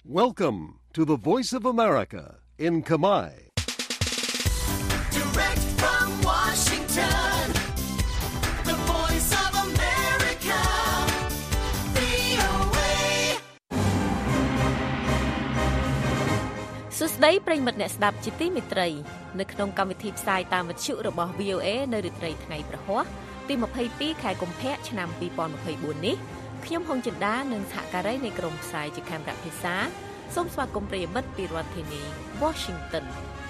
Welcome to the Voice of America in Khmer. Direct from Washington, the Voice of America, VOA. សួស្តីប្រិយមិត្តអ្នកស្ដាប់ជាទីមេត្រីនៅក្នុងកម្មវិធីផ្សាយតាមវិទ្យុរបស់ VOA នៅរាត្រីថ្ងៃប្រហ័សទី22ខែកុម្ភៈឆ្នាំ2024នេះខ្ញុំហុងចិន្តានិងសហការីនៃក្រុមផ្សាយជាខេមរៈភាសាសូមស្វាគមន៍ប្រិយមិត្តពីរដ្ឋធានី Washington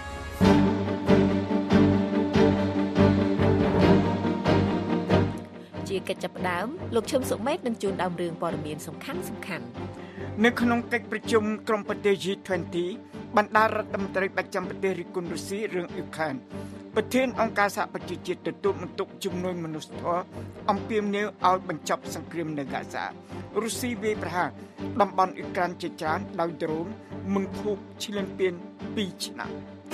ជាកិច្ចចាប់ផ្ដើមលោកឈឹមសុមេតនឹងជួនដើមរឿងព័ត៌មានសំខាន់នៅក្នុងកិច្ចប្រជុំក្រុមប្រទេស G20 បណ្ដារដ្ឋមន្ត្រីបច្ចាំប្រទេសរិះគន់រុស្ស៊ីរឿងអ៊ុក្រែនប្រធានអង្គការសហប្រជាជាតិទទួលបន្ទុកជំនួយមនុស្សធម៌អំពាវនាវឲ្យបញ្ចប់សង្គ្រាមនៅហ្គាហ្សារុស្ស៊ីវាយប្រហារតំបន់អ៊ុក្រែនជាច្រើនដោយដ្រូនមុនខួបឈ្លានពាន2ឆ្នាំ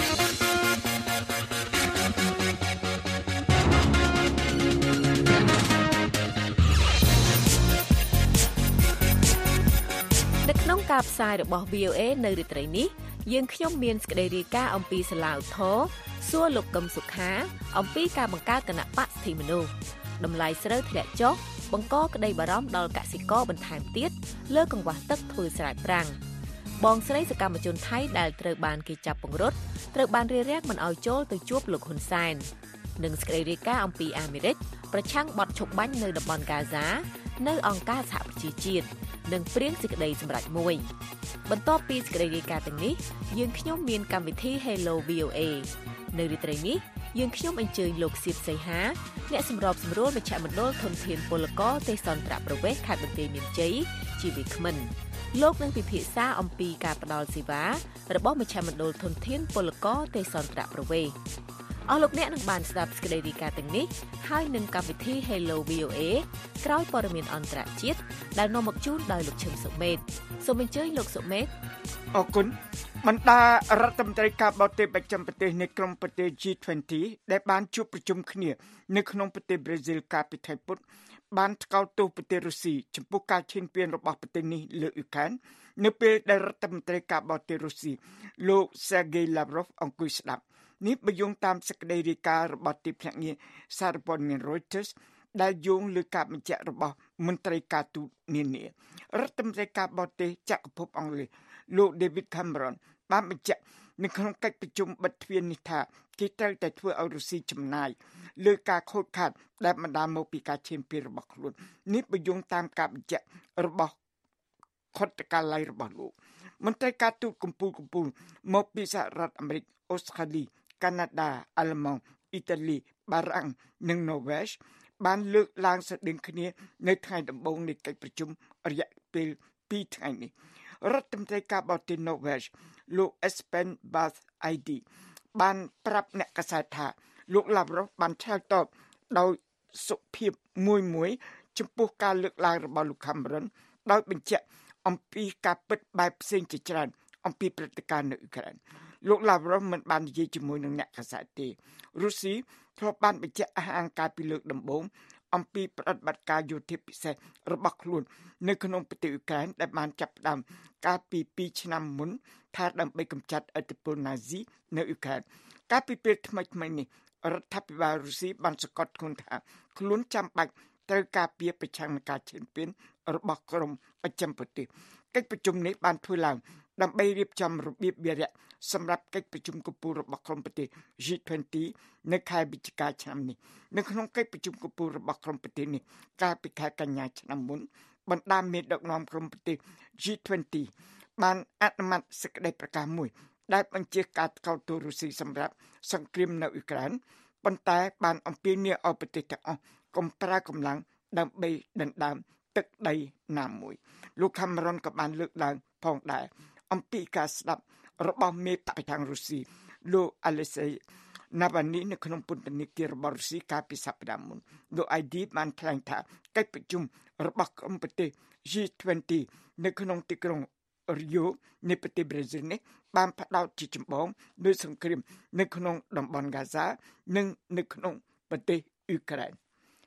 នៅក្នុងការផ្សាយរបស់ VOA នៅរាត្រីនេះយើងខ្ញុំមានសេចក្តីរាយការណ៍អំពីសាលាឧទ្ធរណ៍សួរលោកកឹមសុខាអំពីការបង្កើតគណៈបកសិទ្ធិមនុស្សតម្លៃស្រូវធ្លាក់ចុះបង្កក្តីបារម្ភដល់កសិករបន្ថែមទៀតលើកង្វះទឹកធ្វើស្រែប្រាំងបងស្រីសកម្មជនថៃដែលត្រូវបានគេចាប់ពង្រត់ត្រូវបានរារាំងមិនឲ្យចូលទៅជួបលោកហ៊ុនសែននិងសេចក្តីរាយការណ៍អំពីអាមេរិកប្រឆាំងបទឈប់បាញ់នៅតំបន់ហ្គាហ្សានៅអង្គការសហប្រជាជាតិនិងព្រៀងសេចក្តីសម្រេចមួយបន្ទាប់ពីសេចក្តីរាយការណ៍ទាំងនេះយើងខ្ញុំមានកម្មវិធី Hello VOA នៅរាត្រីនេះយើងខ្ញុំអញ្ជើញលោកសៀបសីហាអ្នកសម្របសម្រួលមជ្ឈមណ្ឌលធនធានពលករទេសន្តរប្រវេសខេត្តបន្ទាយមានជ័យជាវាគ្មិនលោកនឹងពិភាក្សាអំពីការផ្តល់សេវារបស់មជ្ឈមណ្ឌលធនធានពលករទេសន្តរប្រវេសអស់លោកអ្នកនឹងបានស្ដាប់សេចក្តីរាយការណ៍ទាំងនេះហើយនឹងកម្មវិធី Hello VOA ក្រោយព័ត៌មានអន្តរជាតិដែលនាំមកជូនដោយលោកឈឹមសុមេតសូមអញ្ជើញលោកសុមេតអរគុណបណ្ដារដ្ឋមន្ត្រីការបរទេសបច្ចាំប្រទេសនៃក្រុមប្រទេស G20 ដែលបានជួបប្រជុំគ្នានៅក្នុងប្រទេសប្រេស៊ីលកាលពីថ្ងៃពុធបានថ្កោលទោសប្រទេសរុស្ស៊ីចំពោះការឈានពានរបស់ប្រទេសនេះលើអ៊ុក្រែននៅពេលដែលរដ្ឋមន្ត្រីការបរទេសរុស្ស៊ីលោក Sergei Lavrov អង្គុយស្ដាប់នេះបញ្យងតាមសេចក្តីរាយការណ៍របស់ទីភ្នាក់ងារសារព័ត៌មាន Reuters ដែលយោងលើការបញ្ជាក់របស់មន្ត្រីការទូតនានារដ្ឋមន្ត្រីការបរទេសចក្រភពអង់គ្លេសលោក David Cameron បានបញ្ជាក់នៅក្នុងកិច្ចប្រជុំបិទទ្វារនេះថាគេត្រូវតែធ្វើឲ្យរុស្ស៊ីចំណាយលើការខូចខាតដែលបណ្ដាលមកពីការឈានពានរបស់ខ្លួននេះបញ្យងតាមការបញ្ជាក់របស់ខុទ្ទកាល័យរបស់លោកមន្ត្រីការទូតកម្ពុជាមកពីសហរដ្ឋអាមេរិកអូស្ត្រាលីកាណាដាអាល្លឺម៉ង់អ៊ីតាលីបារាំងនិងណូវែសបានលើកឡើងស្តីងគ្នានៅថ្ងៃដំបូងនៃកិច្ចប្រជុំរយៈពេល2ថ្ងៃនេះរដ្ឋមន្ត្រីការបរទេសណូវែសលោក Espen Barth ID បានប្រាប់អ្នកកាសែតថាលោក Lavrov បានឆ្លើយតបដោយសុភាពមួយចំពោះការលើកឡើងរបស់លោក Cameron ដោយបញ្ជាក់អំពីការពិតបែបផ្សេងជាច្រើនអំពីព្រឹត្តិការណ៍នៅអ៊ុក្រែនលោក Lavrov មិនបាននិយាយជាមួយនឹងអ្នកកាសែតទេរុស្ស៊ីធ្លាប់បានបញ្ជាក់អះអាងការពីលើកដំបូងអំពីប្រតិបត្តិការយោធាពិសេសរបស់ខ្លួននៅក្នុងប្រទេសអ៊ុក្រែនដែលបានចាប់ផ្ដើមកាលពី2ឆ្នាំមុនថាដើម្បីកម្ចាត់ឥទ្ធិពលណាស៊ីនៅអ៊ុក្រែនកាលពីពេលថ្មីនេះរដ្ឋាភិបាលរុស្ស៊ីបានសង្កត់ធ្ងន់ថាខ្លួនចាំបាច់ត្រូវការពារប្រឆាំងនឹងការឈានពានរបស់ក្រុមបច្ចឹមប្រទេសកិច្ចប្រជុំនេះបានធ្វើឡើងដើម្បីរៀបចំរបៀបវារៈសម្រាប់កិច្ចប្រជុំកំពូលរបស់ក្រុមប្រទេស G20 នៅខែវិច្ឆិកាឆ្នាំនេះនៅក្នុងកិច្ចប្រជុំកំពូលរបស់ក្រុមប្រទេសនេះកាលពីខែកញ្ញាឆ្នាំមុនបណ្ដាមេដឹកនាំក្រុមប្រទេស G20 បានអនុម័តសេចក្តីប្រកាសមួយដែលបញ្ជាការថ្កោលទោសរុស្ស៊ីសម្រាប់សង្គ្រាមនៅអ៊ុក្រែនប៉ុន្តែបានអំពាវនាវឲ្យប្រទេសទាំងអស់កុំប្រើកម្លាំងដើម្បីដណ្ដើមទឹកដីណាមួយលោក Cameron ក៏បានលើកឡើងផងដែរអំពីការស្ដាប់របស់មេបកប្រឆាំងរុស្ស៊ីលោក Alexei Navalny នៅក្នុងពន្ធនាគាររបស់រុស្ស៊ីកាលពីសប្តាហ៍មុនលោក ID បានថ្លែងថាកិច្ចប្រជុំរបស់ក្រុមប្រទេស G20 នៅក្នុងទីក្រុងRio នៃប្រទេសប្រេស៊ីលនេះបានផ្ដោតជាចម្បងលើសង្គ្រាមនៅក្នុងតំបន់ហ្គាហ្សានិងនៅក្នុងប្រទេសអ៊ុក្រែន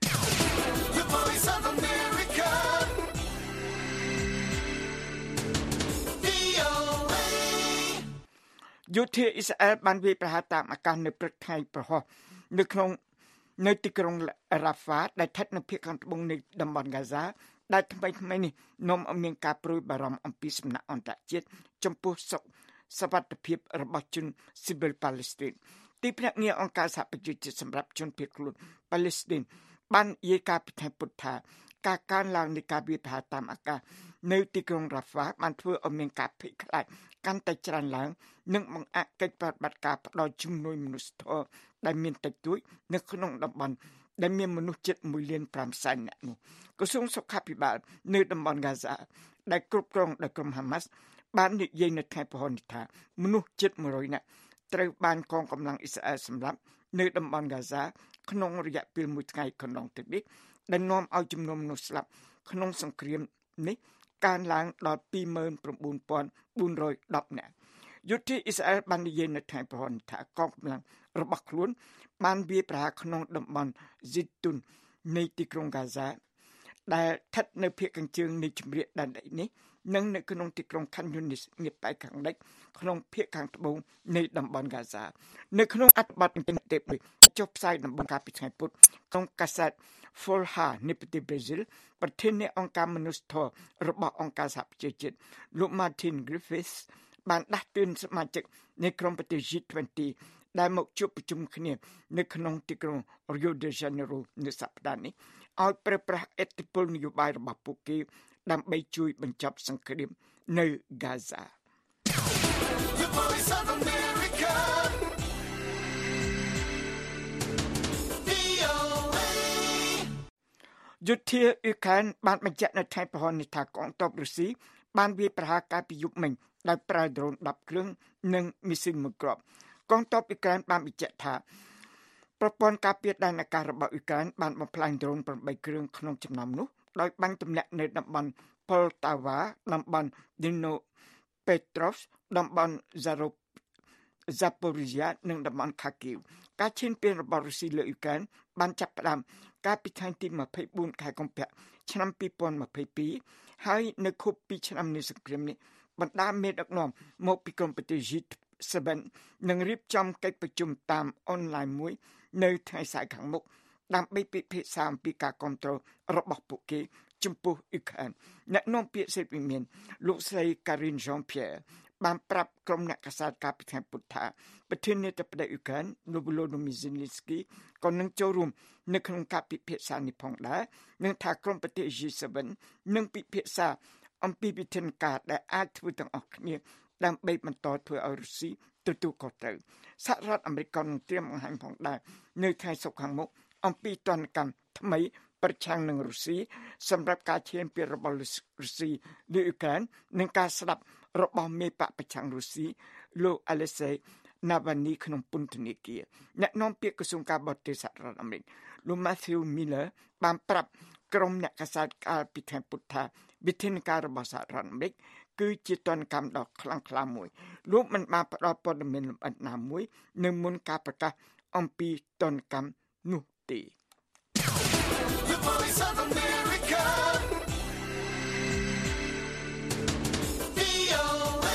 The Voice of America, VOA. យុធាអ៊ីស្រាអែលបានវាយប្រហារតាមអាកាសនៅព្រឹកថ្ងៃប្រហោះនៅទីក្រុងរ៉ាហ្វាដែលស្ថិតនៅភាគខាងត្បូងនៃតំបន់ហ្គាហ្សាដែលថ្មីៗនេះនាំឲ្យមានការព្រួយបារម្ភអំពីសំណាក់អន្តរជាតិចំពោះសុវត្ថិភាពរបស់ជនស៊ីវិលប៉ាឡេស្ទីនទីភ្នាក់ងារអង្គការសហប្រជាជាតិសម្រាប់ជនភៀសខ្លួនប៉ាឡេស្ទីនបាននិយាយការពីថ្ងៃពុធថាការកើនឡើងនៃការវាយប្រហារតាមអាកាសនៅទីក្រុងរ៉ាហ្វាបានធ្វើឲ្យមានការភ័យខ្លាចកាន់តែច្រើនឡើងនិងបង្អាក់កិច្ចប្រតិបត្តិការផ្តល់ជំនួយមនុស្សធម៌ដែលមានតិចតួចនៅក្នុងតំបន់ដែលមានមនុស្សជិត1.5 លាននាក់នោះក្រសួងសុខាភិបាលនៅតំបន់ហ្គាហ្សាដែលគ្រប់គ្រងដោយក្រុមហាម៉ាស់បាននិយាយនៅថ្ងៃប្រហោះនេះថាមនុស្សជិត100នាក់ត្រូវបានកងកម្លាំងអ៊ីស្រាអែលសម្លាប់នៅតំបន់ហ្គាហ្សាក្នុងរយៈពេល1ថ្ងៃកន្លងទៅនេះដែលនាំឲ្យចំនួនមនុស្សស្លាប់ក្នុងសង្គ្រាមនេះកើនឡើងដល់ 29,410 នាក់យុទ្ធអ៊ីស្រាអែលបាននិយាយនៅថ្ងៃប្រហោះថាកងកម្លាំងរបស់ខ្លួនបានវាយប្រហារក្នុងតំបន់ស៊ីតុននៃទីក្រុងហ្គាហ្សាដែលស្ថិតនៅភាគខាងជើងនៃជំរាកដែនដីនេះនិងនៅក្នុងទីក្រុងខានយូនីសនាពេលខាងលិចក្នុងភាគខាងត្បូងនៃតំបន់ហ្គាហ្សានៅក្នុងអត្ថបទអ៊ីនធឺណិតចុះផ្សាយដំណើរការពីថ្ងៃពុធក្នុងកាសែត Folha នៃប្រទេសប្រេស៊ីលប្រធាននៃអង្គការមនុស្សធម៌របស់អង្គការសហប្រជាជាតិលោក Martin Griffiths បានដាស់តឿនសមាជិកនៃក្រុមប្រទេស G20 ដែលមកជួបប្រជុំគ្នានៅក្នុងទីក្រុង Rio de Janeiro នៅសប្តាហ៍នេះឲ្យប្រើប្រាស់ឥទ្ធិពលនយោបាយរបស់ពួកគេដើម្បីជួយបញ្ចប់សង្គ្រាមនៅ Gaza The Voice of America. VOA. យុធាអ៊ុយក្រែនបានបញ្ជាក់នៅថ្ងៃប្រហោះនេះថាកងទ័ពរុស្ស៊ីបានវាយប្រហារកាលពីយប់មិញដោយប្រើដ្រូន10គ្រឿងនិងមីស៊ីលមួយគ្រាប់កងទ័ពអ៊ុយក្រែនបានបញ្ជាក់ថាប្រព័ន្ធការពារដែនអាកាសរបស់អ៊ុយក្រែនបានបំផ្លាញដ្រូន8គ្រឿងក្នុងចំណោមនោះដោយបាញ់ទម្លាក់នៅតំបន់ Poltava តំបន់ Dnipropetrovsk តំបន់ Zaporizhia និងតំបន់ Kharkiv ការឈានពានរបស់រុស្ស៊ីលើអ៊ុយក្រែនបានចាប់ផ្ដើមកាលពីថ្ងៃទី24ខែកុម្ភៈឆ្នាំ2022ហើយនៅខួប2ឆ្នាំនៃសង្គ្រាមនេះបណ្ដាមេដឹកនាំមកពីក្រុមប្រទេស G7 នឹងរៀបចំកិច្ចប្រជុំតាមអនឡាញមួយនៅថ្ងៃស្អែកខាងមុខដើម្បីពិភាក្សាអំពីការគ្រប់គ្រងរបស់ពួកគេចំពោះអ៊ុយក្រែនអ្នកនាំពាក្យសេតវិមានលោកស្រី Karine Jean-Pierre បានប្រាប់ក្រុមអ្នកកាសែតកាលពីថ្ងៃពុធថាប្រធានាធិបតីអ៊ុយក្រែនលោក Volodymyr Zelensky ក៏នឹងចូលរួមនៅក្នុងការពិភាក្សានេះផងដែរនិងថាក្រុមប្រទេស G7 នឹងពិភាក្សាអំពីវិធានការដែលអាចធ្វើទាំងអស់គ្នាដើម្បីបន្តធ្វើឲ្យរុស្ស៊ីទទួលខុសត្រូវសហរដ្ឋអាមេរិកក៏នឹងត្រៀមបង្ហាញផងដែរនៅថ្ងៃសុក្រខាងមុខអំពីទណ្ឌកម្មថ្មីប្រឆាំងនឹងរុស្ស៊ីសម្រាប់ការឈានពានរបស់រុស្ស៊ីលើអ៊ុយក្រែននិងការស្ដាប់របស់មេបកប្រឆាំងរុស្ស៊ីលោក Alexei Navalny ក្នុងពន្ធនាគារអ្នកនាំពាក្យក្រសួងការបរទេសសហរដ្ឋអាមេរិកលោក Matthew Miller បានប្រាប់ក្រុមអ្នកកាសែតកាលពីថ្ងៃពុធថាវិធានការរបស់សហរដ្ឋអាមេរិកគឺជាទណ្ឌកម្មដ៏ខ្លាំងក្លាមួយលោកមិនបានផ្ដល់ព័ត៌មានលម្អិតណាមួយនៅមុនការប្រកាសអំពីទណ្ឌកម្មនោះទេ The Voice of America. VOA.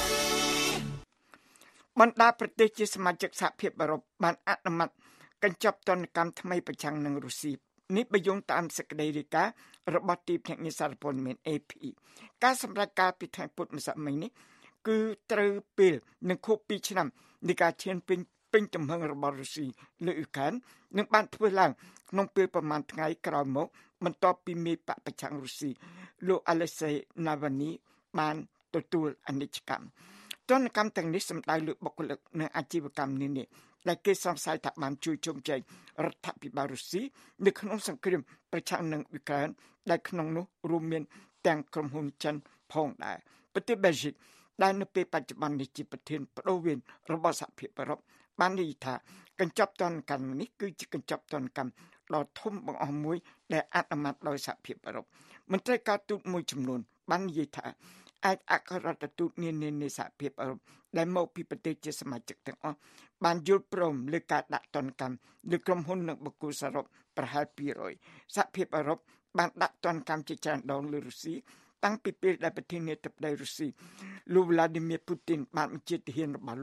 បណ្ដាប្រទេសជាសមាជិកសហភាពអឺរ៉ុបបានអនុម័តកញ្ចប់ទណ្ឌកម្មថ្មីប្រឆាំងនឹងរុស្ស៊ីនេះបញ្យល់តាមសេចក្តីរាយការណ៍របស់ទីភ្នាក់ងារសារព័ត៌មាន AP ការសម្រេចការពីថ្ងៃពុធម្សិលមិញនេះគឺត្រូវពេលនឹងខួប2ឆ្នាំនៃការឈានពេញទំហឹងរបស់រុស្ស៊ីលើអ៊ុយក្រែននឹងបានធ្វើឡើងក្នុងពេលប្រមាណថ្ងៃក្រោយមកបន្ទាប់ពីមេបកប្រឆាំងរុស្ស៊ីលោក Alexei Navalny បានទទួលអនិច្ចកម្មទណ្ឌកម្មទាំងនេះសម្ដៅលើបុគ្គលិកនិងអាជីវកម្មនានាដែលគេសង្ស័យថាបានជួយជុំចែករដ្ឋាភិបាលរុស្ស៊ីនៅក្នុងសង្គ្រាមប្រឆាំងនឹងអ៊ុយក្រែនដែលក្នុងនោះរួមមានទាំងក្រុមហ៊ុនចិនផងដែរប្រទេសបែលហ្សិកដែលនៅពេលបច្ចុប្បន្ននេះជាប្រធានបដូវវេនរបស់សហភាពអឺរ៉ុបបាននិយាយថាកញ្ចប់ទណ្ឌកម្មនេះគឺជាកញ្ចប់ទណ្ឌកម្មដ៏ធំបង្អស់មួយដែលអនុម័តដោយសហភាពអឺរ៉ុបមន្ត្រីការទូតមួយចំនួនបាននិយាយថាឯកអគ្គរដ្ឋទូតនានានៃសហភាពអឺរ៉ុបដែលមកពីប្រទេសជាសមាជិកទាំងអស់បានយល់ព្រមលើការដាក់ទណ្ឌកម្មលើក្រុមហ៊ុននិងបុគ្គលសរុបប្រហែល200សហភាពអឺរ៉ុបបានដាក់ទណ្ឌកម្មជាច្រើនដងលើរុស្ស៊ីតាំងពីពេលដែលប្រធានាធិបតីរុស្ស៊ីលោក Vladimir Putin បានបញ្ជាទាហានរបស់លោក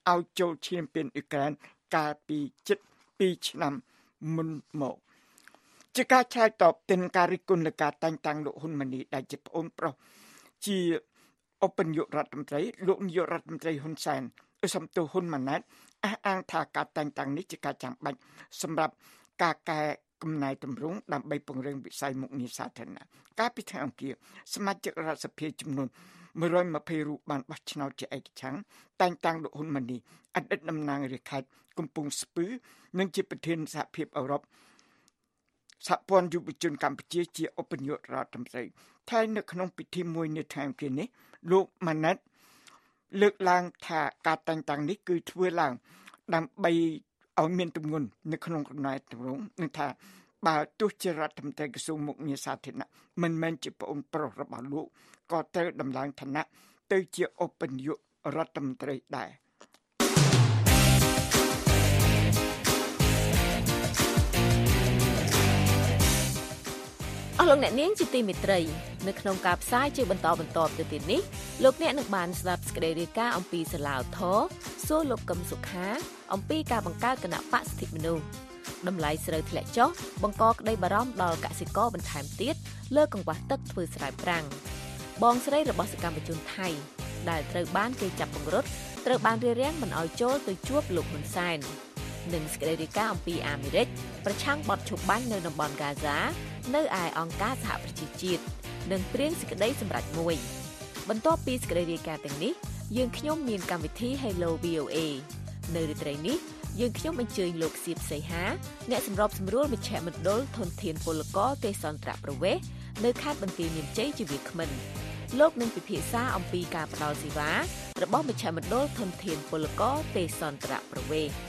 ឲ្យចូលឈានពានអ៊ុក្រែនកាលពីជិត2ឆ្នាំមុនមកជាការឆ្លើយតបទៅនឹងការរិះគន់លើការតែងតាំងលោកហ៊ុនម៉ាណីដែលជាប្អូនប្រុសជាឧបនាយករដ្ឋមន្ត្រីលោកនាយករដ្ឋមន្ត្រីហ៊ុនសែនសំទោសហ៊ុនម៉ាណែតអះអាងថាការតែងតាំងនេះជាការចាំបាច់សម្រាប់ការកែកំណែតម្រង់ដើម្បីពង្រឹងវិស័យមុខងារសាធារណៈកាលពីថ្ងៃអង្គារសមាជិករដ្ឋសភាចំនួន120រូបបានបោះឆ្នោតជាឯកច្ឆន្ទតែងតាំងលោកហ៊ុនម៉ាណីអតីតតំណាងរាជខេត្តកំពង់ស្ពឺនិងជាប្រធានសហភាពអឺរ៉ុបសហព័ន្ធយុវជនកម្ពុជាជាឧបនាយករដ្ឋមន្ត្រីតែនៅក្នុងពិធីមួយនៅថ្ងៃអង្គារនេះលោកម៉ាណែតលើកឡើងថាការតែងតាំងនេះគឺធ្វើឡើងដើម្បីឲ្យមានទម្ងន់នៅក្នុងកំណែតម្រង់នឹងថាបើទោះជារដ្ឋមន្ត្រីក្រសួងមុខងារសាធារណៈមិនមែនជាប្អូនប្រុសរបស់លោកក៏ត្រូវដំឡើងឋានៈទៅជាឧបនាយករដ្ឋមន្ត្រីដែរអស់លោកអ្នកនាងជាទីមេត្រីនៅក្នុងការផ្សាយជាបន្តទៅទៀតនេះលោកអ្នកនឹងបានស្ដាប់សេចក្តីរាយការណ៍អំពីសាឡាវថរសួរលោកកឹមសុខាអំពីការបង្កើតគណៈបកសិទ្ធិមនុស្សតម្លៃស្រូវធ្លាក់ចុះបង្កក្តីបារម្ភដល់កសិករបន្ថែមទៀតលើកង្វះទឹកធ្វើស្រែប្រាំងបងស្រីរបស់សកម្មជនថៃដែលត្រូវបានគេចាប់ពង្រត់ត្រូវបានរារាំងមិនឲ្យចូលទៅជួបលោកហ៊ុនសែននិងសេចក្តីរាយការណ៍អំពីអាមេរិកប្រឆាំងបទឈប់បាញ់នៅតំបន់ហ្គាហ្សានៅឯអង្គការសហប្រជាជាតិនិងព្រៀងសេចក្តីសម្រេចមួយបន្ទាប់ពីសេចក្តីរាយការណ៍ទាំងនេះយើងខ្ញុំមានកម្មវិធី Hello VOA នៅរាត្រីនេះយើងខ្ញុំអញ្ជើញលោកសៀបសីហាអ្នកសម្របសម្រួលមជ្ឈមណ្ឌលធនធានពលករទេសន្តរប្រវេសន៍នៅខេត្តបន្ទាយមានជ័យជាវាគ្មិនលោកនឹងពិភាក្សាអំពីការផ្តល់សេវារបស់មជ្ឈមណ្ឌលធនធានពលករទេសន្តរប្រវេសន៍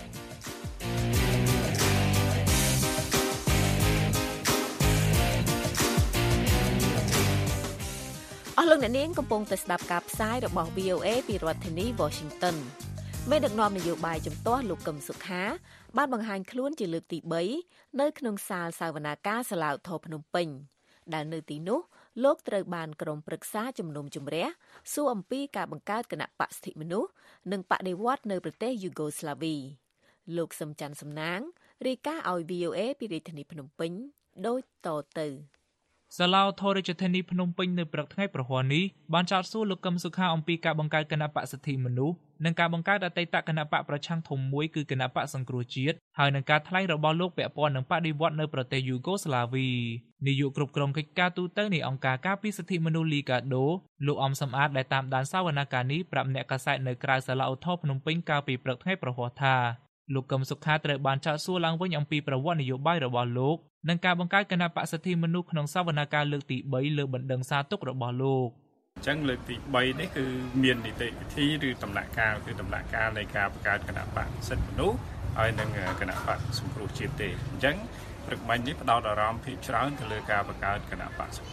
អស់លោកអ្នកនាងកំពុងតែស្ដាប់ការផ្សាយរបស់ VOA ពីរដ្ឋធានី Washington មេដឹកនាំនយោបាយជំទាស់លោកកឹមសុខាបានបង្ហាញខ្លួនជាលើកទី3នៅក្នុងសាលសវនាការសាឡាវថរភ្នំពេញដែលនៅទីនោះលោកត្រូវបានក្រុមប្រឹក្សាជំនុំជម្រះសួរអំពីការបង្កើតគណៈបកសិទ្ធិមនុស្សនិងបដិវត្តន៍នៅប្រទេសយូហ្គោស្លាវីលោកសំច័ន្ទសំណាងរាយការណ៍ឲ្យ VOA ពីរាជធានីភ្នំពេញដូចតទៅសាឡាវថររាជធានីភ្នំពេញនៅព្រឹកថ្ងៃប្រហ័ននេះបានចោទសួរលោកកឹមសុខាអំពីការបង្កើតគណៈបកសិទ្ធិមនុស្សនិងការបង្កើតអតីតគណៈបកប្រឆាំងធំមួយគឺគណៈបកសង្គ្រោះជាតិហើយនឹងការថ្លែងរបស់លោកពាក់ព័ន្ធនឹងបដិវត្តន៍នៅប្រទេសយូហ្គោស្លាវីនាយកគ្រប់គ្រងកិច្ចការទូតនៃអង្គការការពារសិទ្ធិមនុស្សលីកាដូលោកអំសំអាតដែលតាមដានសវនកម្មនេះប្រាប់អ្នកកាសែតនៅក្រៅសាឡាវថរភ្នំពេញកាលពីព្រឹកថ្ងៃប្រហ័នថាលោកកឹមសុខាត្រូវបានចោទសួរឡើងវិញអំពីប្រវត្តិនយោបាយរបស់លោកនិងការបង្កើតគណៈបក្សសិទ្ធិមនុស្សក្នុងសវនកម្មលើកទី3លើបណ្ដឹងសារទុករបស់លោកអញ្ចឹងលើកទី3នេះគឺមាននីតិវិធីឬដំណាក់កាលនៃការបង្កើតគណៈបក្សសិទ្ធិមនុស្សហើយនឹងគណៈបក្សសង្គ្រោះជាតិទេអញ្ចឹងព្រឹកមិញនេះផ្ដោតអារម្មណ៍ភាគច្រើនទៅលើការបង្កើតគណៈបក្សសិ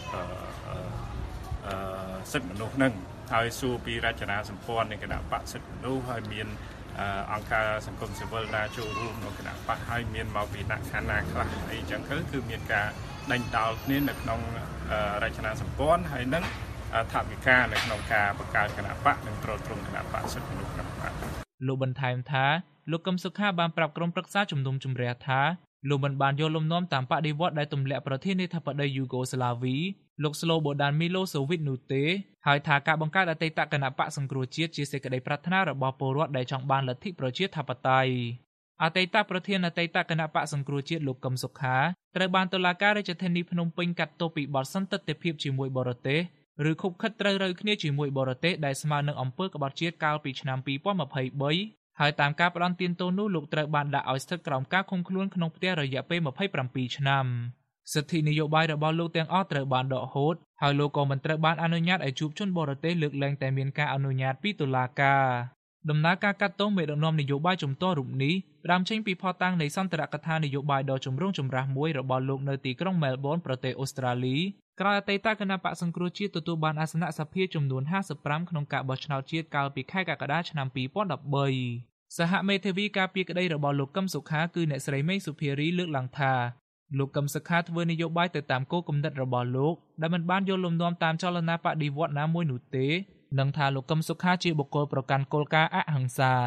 ទ្ធិមនុស្សនឹងហើយសួរពីរចនាសម្ព័ន្ធនៃគណៈបក្សសិទ្ធិមនុស្សហើយមានអង្គការសង្គមស៊ីវិលណាចូលរួមក្នុងគណៈបកហើយមានមកពីអ្នកខាងណាខ្លះអីចឹងគឺមានការដេញដោលគ្នានៅក្នុងរចនាសម្ព័ន្ធហើយនឹងថវិកានៅក្នុងការបង្កើតគណៈបកនិងត្រួតត្រងគណៈបកសិទ្ធិមនុស្សគណៈបកលោកបន្ថែមថាលោកកឹមសុខាបានប្រាប់ក្រុមប្រឹក្សាជំនុំជម្រះថាលោកមិនបានយកលំនាំតាមបដិវត្តន៍ដែលទម្លាក់ប្រធានាធិបតីយូហ្គោស្លាវីលោកស្លូបូដានមីឡូសូវីតនោះទេហើយថាការបង្កើតអតីតគណៈបក្សសង្គ្រោះជាតិជាសេចក្តីប្រាថ្នារបស់ពលរដ្ឋដែលចង់បានលទ្ធិប្រជាធិបតេយ្យអតីតប្រធានអតីតគណៈបក្សសង្គ្រោះជាតិលោកកឹមសុខាត្រូវបានតុលាការរាជធានីភ្នំពេញកាត់ទោសពីបទសន្តិទិភាពជាមួយបរទេសឬខុបខិតត្រូវរើគ្នាជាមួយបរទេសដែលស្មើនឹងអំពើក្បត់ជាតិកាលពីឆ្នាំ2023ហើយតាមការផ្ដន្ទាទោសនោះលោកត្រូវបានដាក់ឲ្យស្ថិតក្រោមការឃុំខ្លួនក្នុងផ្ទះរយៈពេល27ឆ្នាំសិទ្ធិនយោបាយរបស់លោកទាំងអស់ត្រូវបានដកហូតហើយលោកក៏មិនត្រូវបានអនុញ្ញាតឲ្យជួបជនបរទេសលើកលែងតែមានការអនុញ្ញាតពីតុលាការដំណើរការកាត់ទោសមេដឹកនាំនយោបាយជំទាស់រូបនេះផ្ដើមចេញពីភស្តុតាងនៃសន្ទរកថានយោបាយដ៏ចម្រូងចម្រាសមួយរបស់លោកនៅទីក្រុងមែលប៊នប្រទេសអូស្ត្រាលីក្រោយអតីតគណៈបក្សសង្គ្រោះជាតិទទួលបានអាសនៈសភាចំនួន55ក្នុងការបោះឆ្នោតជាតិកាលពីខែកក្កដាឆ្នាំ2013សហមេធាវីការពារក្តីរបស់លោកកឹមសុខាគឺអ្នកស្រីមេងសុភារីលើកឡើងថាលោកកឹមសុខាធ្វើនយោបាយទៅតាមគោលគំនិតរបស់លោកដែលមិនបានយកលំនាំតាមចលនាបដិវត្តន៍ណាមួយនោះទេនិងថាលោកកឹមសុខាជាបុគ្គលប្រកាន់គោលការណ៍អហិង្សា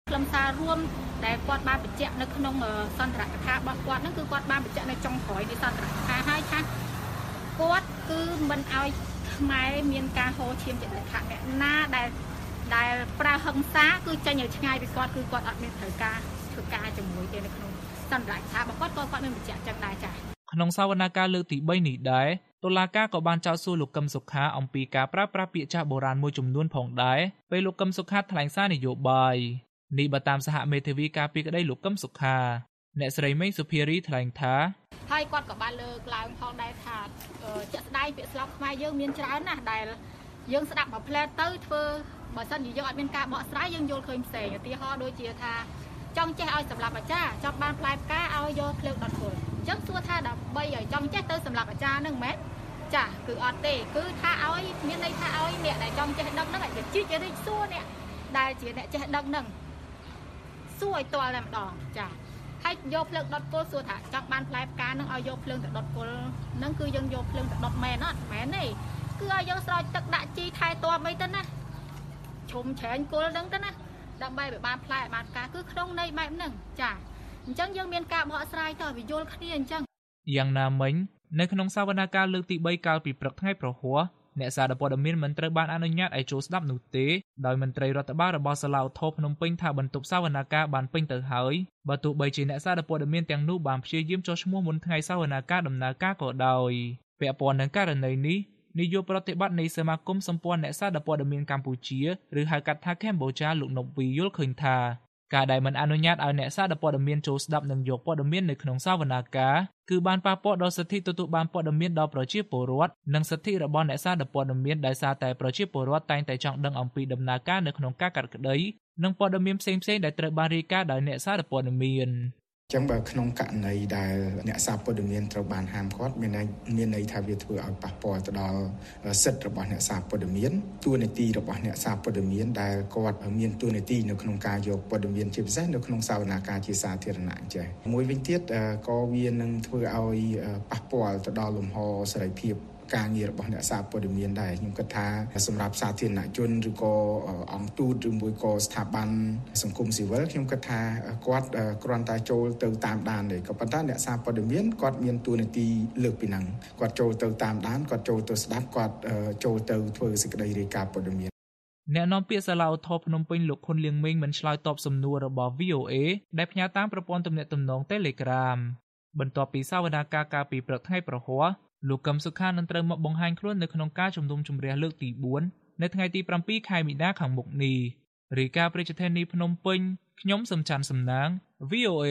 ខ្លឹមសាររួមដែលគាត់បានបញ្ជាក់នៅក្នុងសន្ទរកថារបស់គាត់ហ្នឹងគឺគាត់បានបញ្ជាក់នៅចុងក្រោយនៃសន្ទរកថាហើយថាគាត់គឺមិនឲ្យខ្មែរមានការហូរឈាមចិត្តខៈអ្នកណាដែលប្រើហិង្សាគឺចេញឲ្យឆ្ងាយពីគាត់គឺគាត់អត់មានត្រូវការធ្វើការជាមួយទេនៅក្នុងសន្ទរកថារបស់គាត់មានបញ្ជាក់ចឹងដែរចា៎ក្នុងសវនកម្មលើកទី3នេះដែរតុលាការក៏បានចោទសួរលោកកឹមសុខាអំពីការប្រើប្រាស់ពាក្យចាស់បុរាណមួយចំនួនផងដែរពេលលោកកឹមសុខាថ្លែងសារនយោបាយនេះបើតាមសហមេធាវីការពីក្តីលោកកឹមសុខាអ្នកស្រីមេងសុភារីថ្លែងថាហើយគាត់ក៏បានលើកឡើងផងដែរថាជាក់ស្ដែងពាក្យស្លោកខ្មែរយើងមានច្រើនណាស់ដែលយើងស្ដាប់មកផ្លែទៅធ្វើបើសិនជាយើងអត់មានការបកស្រាយយើងយល់ឃើញផ្សេងឧទាហរណ៍ដូចជាថាចង់ចេះឲ្យសម្រាប់អាចារ្យចង់បានផ្លែផ្កាឲ្យយកភ្លើងដុតគល់អញ្ចឹងសួរថាដើម្បីឲ្យចង់ចេះទៅសម្រាប់អាចារ្យហ្នឹងមែនចាគឺអត់ទេគឺថាឲ្យមានន័យថាឲ្យអ្នកដែលចង់ចេះដឹងហ្នឹងឲ្យជីករិះសួរអ្នកដែលជាអ្នកចេះដឹងហ្នឹងសួរឲ្យតល់តែម្ដងចាហើយយកភ្លើងដុតគល់សួរថាចង់បានផ្លែផ្កាហ្នឹងឲ្យយកភ្លើងទៅដុតគល់ហ្នឹងគឺយើងយកភ្លើងទៅដុតមែនអត់មែនទេគឺឲ្យយើងស្រោចទឹកដាក់ជីថែទាំអីទៅណាឈុំច្រែងគល់ហ្នឹងទៅណាដើម្បីឲ្យបានផ្លែឲ្យបានផ្កាគឺក្នុងន័យបែបហ្នឹងចាអញ្ចឹងយើងមានការបកស្រាយទៅឲ្យយល់គ្នាអញ្ចឹងយ៉ាងណាមិញនៅក្នុងសវនកម្មលើកទី3កាលពីព្រឹកថ្ងៃប្រហ័សអ្នកសារព័ត៌មានមិនត្រូវបានអនុញ្ញាតឲ្យចូលស្ដាប់នោះទេដោយមន្ត្រីរដ្ឋបាលរបស់សាឡាវថោភ្នំពេញថាបន្ទប់សវនកម្មបានពេញទៅហើយបើទោះបីជាអ្នកសារព័ត៌មានទាំងនោះបានព្យាយាមចុះឈ្មោះមុនថ្ងៃសវនកម្មដំណើរការក៏ដោយពាក់ព័ន្ធនឹងករណីនេះនាយកប្រតិបត្តិនៃសមាគមសម្ព័ន្ធអ្នកសារព័ត៌មានកម្ពុជាឬហៅកាត់ថាកម្ពុជាលោកណុបវីយល់ឃើញថាការដែលមិនអនុញ្ញាតឲ្យអ្នកសារព័ត៌មានចូលស្ដាប់និងយកព័ត៌មាននៅក្នុងសវនកម្មគឺបានប៉ះពាល់ដល់សិទ្ធិទទួលបានព័ត៌មានដល់ប្រជាពលរដ្ឋនិងសិទ្ធិរបស់អ្នកសារព័ត៌មានដែលសារតែប្រជាពលរដ្ឋតែងតែចង់ដឹងអំពីដំណើរការនៅក្នុងការកាត់ក្តីនិងព័ត៌មានផ្សេងៗដែលត្រូវបានរាយការណ៍ដោយអ្នកសារព័ត៌មានចឹងបើក្នុងករណីដែលអ្នកសារព័ត៌មានត្រូវបានហាមឃាត់មានន័យថាវាធ្វើឲ្យប៉ះពាល់ទៅដល់សិទ្ធិរបស់អ្នកសារព័ត៌មានទួនាទីរបស់អ្នកសារព័ត៌មានដែលគាត់មានទួនាទីនៅក្នុងការយកព័ត៌មានជាពិសេសនៅក្នុងសវនាការជាសាធារណៈអញ្ចឹងមួយវិញទៀតក៏វានឹងធ្វើឲ្យប៉ះពាល់ទៅដល់លំហសេរីភាពការងាររបស់អ្នកសារព័ត៌មានដែរខ្ញុំគិតថាសម្រាប់សាធារណជនឬក៏អង្គទូតឬមួយក៏ស្ថាប័នសង្គមស៊ីវិលខ្ញុំគិតថាគាត់គ្រាន់តែចូលទៅតាមដានទេក៏ប៉ុន្តែអ្នកសារព័ត៌មានគាត់មានតួនាទីលើកពីហ្នឹងគាត់ចូលទៅតាមដានគាត់ចូលទៅស្ដាប់គាត់ចូលទៅធ្វើសេចក្តីរាយការណ៍ព័ត៌មានអ្នកនាំពាក្យសាឡាវថោភ្នំពេញលោកខុនលៀងមេងមិនឆ្លើយតបសំណួររបស់ VOA ដែលផ្ញើតាមប្រព័ន្ធទំនាក់ទំនង Telegram បន្ទាប់ពីសវនាការកាលពីព្រឹកថ្ងៃប្រហ័សលោកកឹមសុខានឹងត្រូវមកបង្ហាញខ្លួននៅក្នុងការជំនុំជម្រះលើកទី4នៅថ្ងៃទី7ខែមីនាខាងមុខនេះរាយការណ៍ប្រជាធានីភ្នំពេញខ្ញុំសំច័ន្ទសំណាង VOA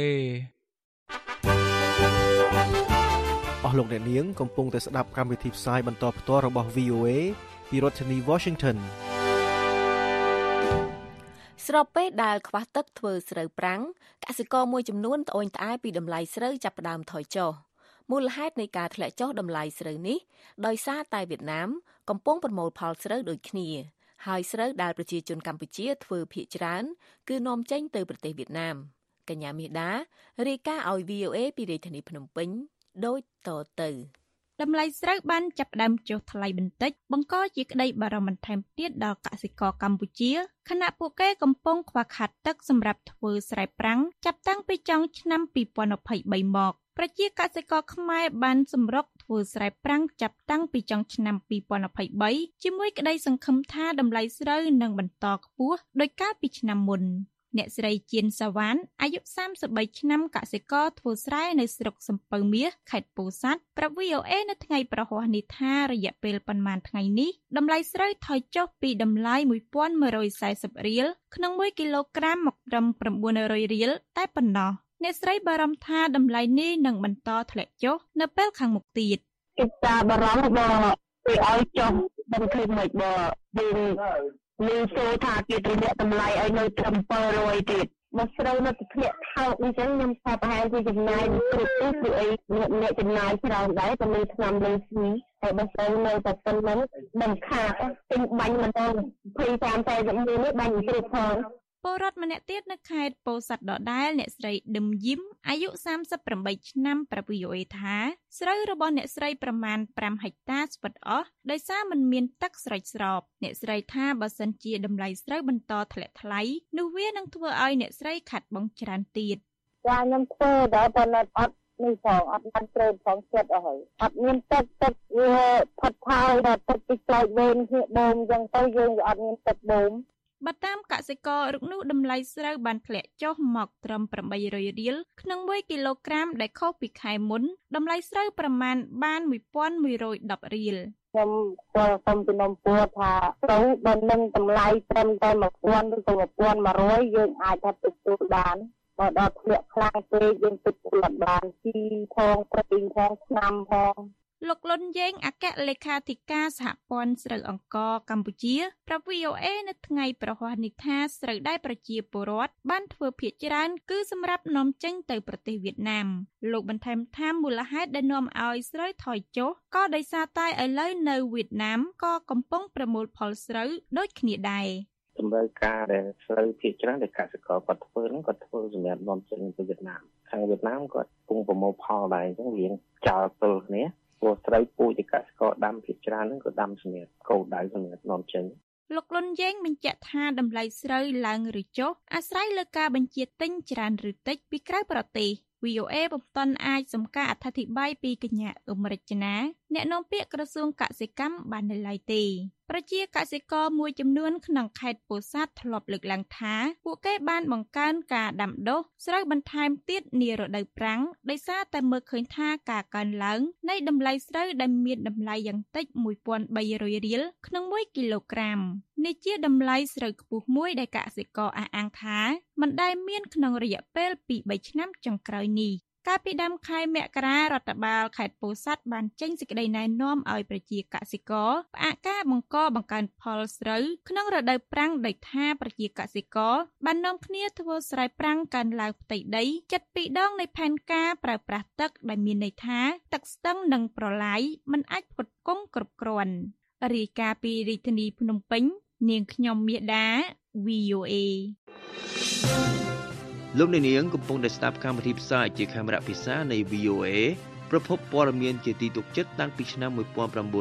អស់លោកអ្នកនាងកំពុងតែស្ដាប់កម្មវិធីផ្សាយបន្តផ្ទាល់របស់ VOA ពីរដ្ឋធានី Washington ស្របពេលដែលខ្វះទឹកធ្វើស្រូវប្រាំងកសិករមួយចំនួនត្អូញត្អែពីតម្លៃស្រូវចាប់ផ្ដើមថយចុះមូលហេតុនៃការធ្លាក់ចុះតម្លៃស្រូវនេះដោយសារតែវៀតណាមកំពុងប្រមូលផលស្រូវដូចគ្នាហើយស្រូវដែលប្រជាជនកម្ពុជាធ្វើភាគច្រើនគឺនាំចេញទៅប្រទេសវៀតណាមកញ្ញាមាសដារាយការណ៍ឲ្យ VOA ពីរាជធានីភ្នំពេញដូចតទៅតម្លៃស្រូវបានចាប់ផ្ដើមចុះថ្លៃបន្តិចបង្កជាក្តីបារម្ភបន្ថែមទៀតដល់កសិករកម្ពុជាខណៈពួកគេកំពុងខ្វះខាតទឹកសម្រាប់ធ្វើស្រែប្រាំងចាប់តាំងពីចុងឆ្នាំ2023មកប្រជាកសិករខ្មែរបានសម្រុកធ្វើស្រែប្រាំងចាប់តាំងពីចុងឆ្នាំ2023ជាមួយក្តីសង្ឃឹមថាតម្លៃស្រូវនឹងបន្តខ្ពស់ដោយកាលពីឆ្នាំមុនអ្នកស្រីជៀនសាវ៉ានអាយុ33ឆ្នាំកសិករធ្វើស្រែនៅស្រុកសំពៅមាសខេត្តពោធិ៍សាត់ប្រាប់ VOA នៅថ្ងៃប្រហ័សនេះថារយៈពេលប៉ុន្មានថ្ងៃនេះតម្លៃស្រូវថយចុះពីតម្លៃ1140រៀលក្នុង1គីឡូក្រាមមកត្រឹម900រៀលតែប៉ុណ្ណោះអ្នកស្រីបារម្ភថាតម្លៃនេះនឹងបន្តធ្លាក់ចុះនៅពេលខាងមុខទៀតគេតាបារម្ភបើពេលឲ្យចុះមិនឃើញមិនបើយើងលឺសូថាគេទម្លាក់តម្លៃឲ្យនៅត្រឹម700ទៀតបើស្រូវនៅធ្លាក់ថោកអញ្ចឹងខ្ញុំថាប្រហែលជាចំណាយគ្រប់ទិសគឺអីអ្នកចំណាយច្រើនដែរតែលើឆ្នាំលើស្វីហើយបើស្រូវនៅតែប៉ុណ្្នឹងមិនខាតទិញបាញ់ម្ដង20-30 រៀលនេះបាញ់គ្រប់ផងពលរដ្ឋម្នាក់ទៀតនៅខេត្តពោធិ៍សាត់ដដែលអ្នកស្រីដឹមយឹមអាយុ38ឆ្នាំប្រាប់ VOA ថាស្រូវរបស់អ្នកស្រីប្រមាណ5ហិកតាស្វិតអស់ដោយសារមិនមានទឹកស្រោចស្រពអ្នកស្រីថាបើសិនជាតម្លៃស្រូវបន្តធ្លាក់ថ្លៃនោះវានឹងធ្វើឲ្យអ្នកស្រីខាត់បង់ច្រើនទៀតចាខ្ញុំធ្វើដល់ប៉ុន្តែអត់នេះផងអត់បានត្រូវផងចិត្តអស់ហើយអត់មានទឹកវាផុតថយដល់ទឹកពីខ្លោចវែងគ្នាបូមអញ្ចឹងទៅយើងអត់មានទឹកបូមបើតាមកសិកររូបនោះតម្លៃស្រូវបានធ្លាក់ចុះមកត្រឹម800រៀលក្នុង1គីឡូក្រាមដែលខុសពីខែមុនតម្លៃស្រូវប្រមាណបាន1110រៀលខ្ញុំសូមជំនុំពរថាស្រូវបើនឹងតម្លៃត្រឹមតែ1000ឬក៏1100យើងអាចថាទទួលបានបើដល់ធ្លាក់ខ្លាំងពេកយើងទទួលអត់បានជីផងប្រេងផងថ្នាំផងលោកលុនយេងអគ្គលេខាធិការសហព័ន្ធស្រូវអង្ករកម្ពុជាប្រាប់ VOA នៅថ្ងៃប្រហ័សនេះថាស្រូវដែលប្រជាពលរដ្ឋបានធ្វើភាគច្រើនគឺសម្រាប់នាំចេញទៅប្រទេសវៀតណាមលោកបន្ថែមថាមូលហេតុដែលនាំឲ្យស្រូវថយចុះក៏ដោយសារតែឥឡូវនៅវៀតណាមក៏កំពុងប្រមូលផលស្រូវដូចគ្នាដែរសម្រាប់ការដែលស្រូវភាគច្រើនដែលកសិករគាត់ធ្វើហ្នឹងគាត់ធ្វើសម្រាប់នាំចេញទៅវៀតណាមខាងវៀតណាមគាត់កំពុងប្រមូលផលដែរអញ្ចឹងវាចោលទល់គ្នាព្រោះស្រូវពូជដែលកសិករដាំភាគច្រើនហ្នឹងក៏ដាំសម្រាប់គោលដៅសម្រាប់នាំចេញលោកលុនយេងបញ្ជាក់ថាតម្លៃស្រូវឡើងឬចុះអាស្រ័យលើការបញ្ជាទិញច្រើនឬតិចពីក្រៅប្រទេស VOA ពុំទាន់អាចសម្គាល់អត្ថាធិប្បាយពីកញ្ញាអ៊ុំរចនាអ្នកនាំពាក្យក្រសួងកសិកម្មបាននៅឡើយទេប្រជាកសិករមួយចំនួនក្នុងខេត្តពោធិ៍សាត់ធ្លាប់លើកឡើងថាពួកគេបានបង្កើនការដាំដុះស្រូវបន្ថែមទៀតនារដូវប្រាំងដោយសារតែមើលឃើញថាការកើនឡើងនៃតម្លៃស្រូវដែលមានតម្លៃយ៉ាងតិច1300រៀលក្នុង1គីឡូក្រាមនេះជាតម្លៃស្រូវខ្ពស់មួយដែលកសិករអះអាងថាមិនដែលមានក្នុងរយៈពេល 2-3 ឆ្នាំចុងក្រោយនេះកាលពីដើមខែមករារដ្ឋបាលខេត្តពោធិ៍សាត់បានចេញសេចក្តីណែនាំឲ្យប្រជាកសិករផ្អាកការបង្កើនផលស្រូវក្នុងរដូវប្រាំងដោយថាប្រជាកសិករបាននាំគ្នាធ្វើស្រែប្រាំងកើនឡើងផ្ទៃដីជិត2ដងនៃផែនការប្រើប្រាស់ទឹកដែលមានន័យថាទឹកស្ទឹងនិងប្រឡាយមិនអាចផ្គត់ផ្គង់គ្រប់គ្រាន់រាយការណ៍ពីរាជធានីភ្នំពេញនាងខ្ញុំមាសដា VOA លោកអ្នកនាងកំពុងតែស្ដាប់កម្មវិធីផ្សាយជាខេមរៈភាសានៃ VOA ប្រភពព័ត៌មានជាទីទុកចិត្តតាំងពីឆ្នាំ1955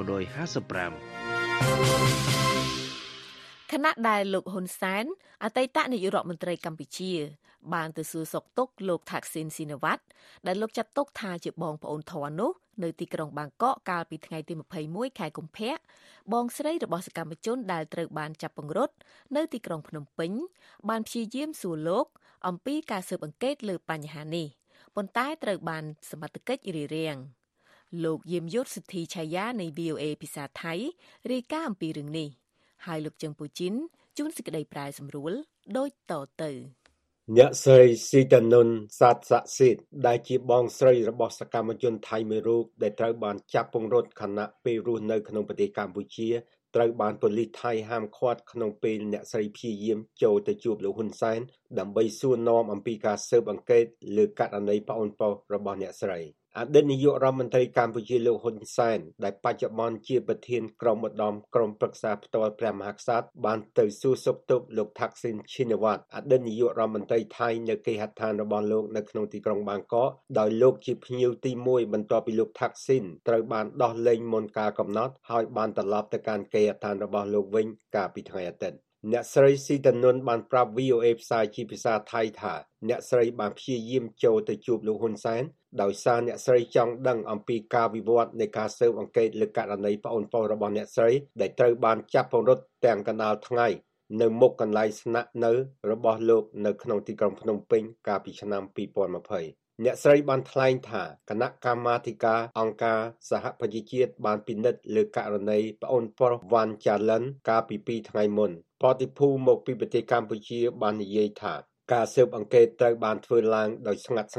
ខណៈដែលលោកហ៊ុនសែនអតីតនាយករដ្ឋមន្ត្រីកម្ពុជាបានទៅសួរសុខទុក្ខលោកថាក់ស៊ីនស៊ីណាវ៉ាត់ដែលលោកចាត់ទុកថាជាបងប្អូនធន់នោះនៅទីក្រុងបាងកកកាលពីថ្ងៃទី21ខែកុម្ភៈបងស្រីរបស់សកម្មជនដែលត្រូវបានចាប់ពង្រត់នៅទីក្រុងភ្នំពេញបានព្យាយាមសួរលោកអំពីការស៊ើបអង្កេតលើបញ្ហានេះប៉ុន្តែត្រូវបានសមត្ថកិច្ចរារាំងលោកយាមយុទ្ធសិទ្ធីឆាយានៃ VOA ភាសាថៃរាយការណ៍អំពីរឿងនេះហើយលោកជឹងពូជីនជួនសេចក្តីប្រាយសម្រួលដូចតទៅអ្នកស្រីស៊ីតានុនសាទស័ក្តិសិទ្ធដែលជាបងស្រីរបស់សកម្មជនថៃមួយរូបដែលត្រូវបានចាប់ពង្រត់ខណៈពេលរស់នៅក្នុងប្រទេសកម្ពុជាត្រូវបានប៉ូលីសថៃហាមឃាត់ក្នុងពេលអ្នកស្រីព្យាយាមចូលទៅជួបលោកហ៊ុនសែនដើម្បីសួរនាំអំពីការស៊ើបអង្កេតលើករណីប្អូនប្រុសរបស់អ្នកស្រីអតីតនាយករដ្ឋមន្ត្រីកម្ពុជាលោកហ៊ុនសែនដែលបច្ចុប្បន្នជាប្រធានក្រុមឧត្តមក្រុមប្រឹក្សាផ្ទាល់ព្រះមហាក្សត្របានទៅសួរសុខទុក្ខលោកថាក់ស៊ីនឈីណាវ៉ាត់អតីតនាយករដ្ឋមន្ត្រីថៃនៅគេហដ្ឋានរបស់លោកនៅក្នុងទីក្រុងបាងកកដោយលោកជាភ្ញៀវទី1បន្ទាប់ពីលោកថាក់ស៊ីនត្រូវបានដោះលែងមុនកាលកំណត់ហើយបានត្រឡប់ទៅកាន់គេហដ្ឋានរបស់លោកវិញកាលពីថ្ងៃអាទិត្យអ្នកស្រីស៊ីតានុនបានប្រាប់ VOA ផ្សាយជាភាសាថៃថាអ្នកស្រីបានព្យាយាមចូលទៅជួបលោកហ៊ុនសែនដោយសារអ្នកស្រីចង់ដឹងអំពីការវិវត្តនៃការស៊ើបអង្កេតលើករណីប្អូនប្រុសរបស់អ្នកស្រីដែលត្រូវបានចាប់ពង្រត់ទាំងកណ្ដាលថ្ងៃនៅមុខកន្លែងស្នាក់នៅរបស់លោកនៅក្នុងទីក្រុងភ្នំពេញកាលពីឆ្នាំ2020អ្នកស្រីបានថ្លែងថាគណៈកម្មាធិការអង្គការសហប្រជាជាតិបានពិនិត្យលើករណីប្អូនប្រុសវ៉ាន់ចាលិនកាលពី2ថ្ងៃមុនបទិភូមកពីប្រទេសកម្ពុជាបាននិយាយថាការស៊ើបអង្កេតត្រូវបានធ្វើឡើងដោយស្ងាត់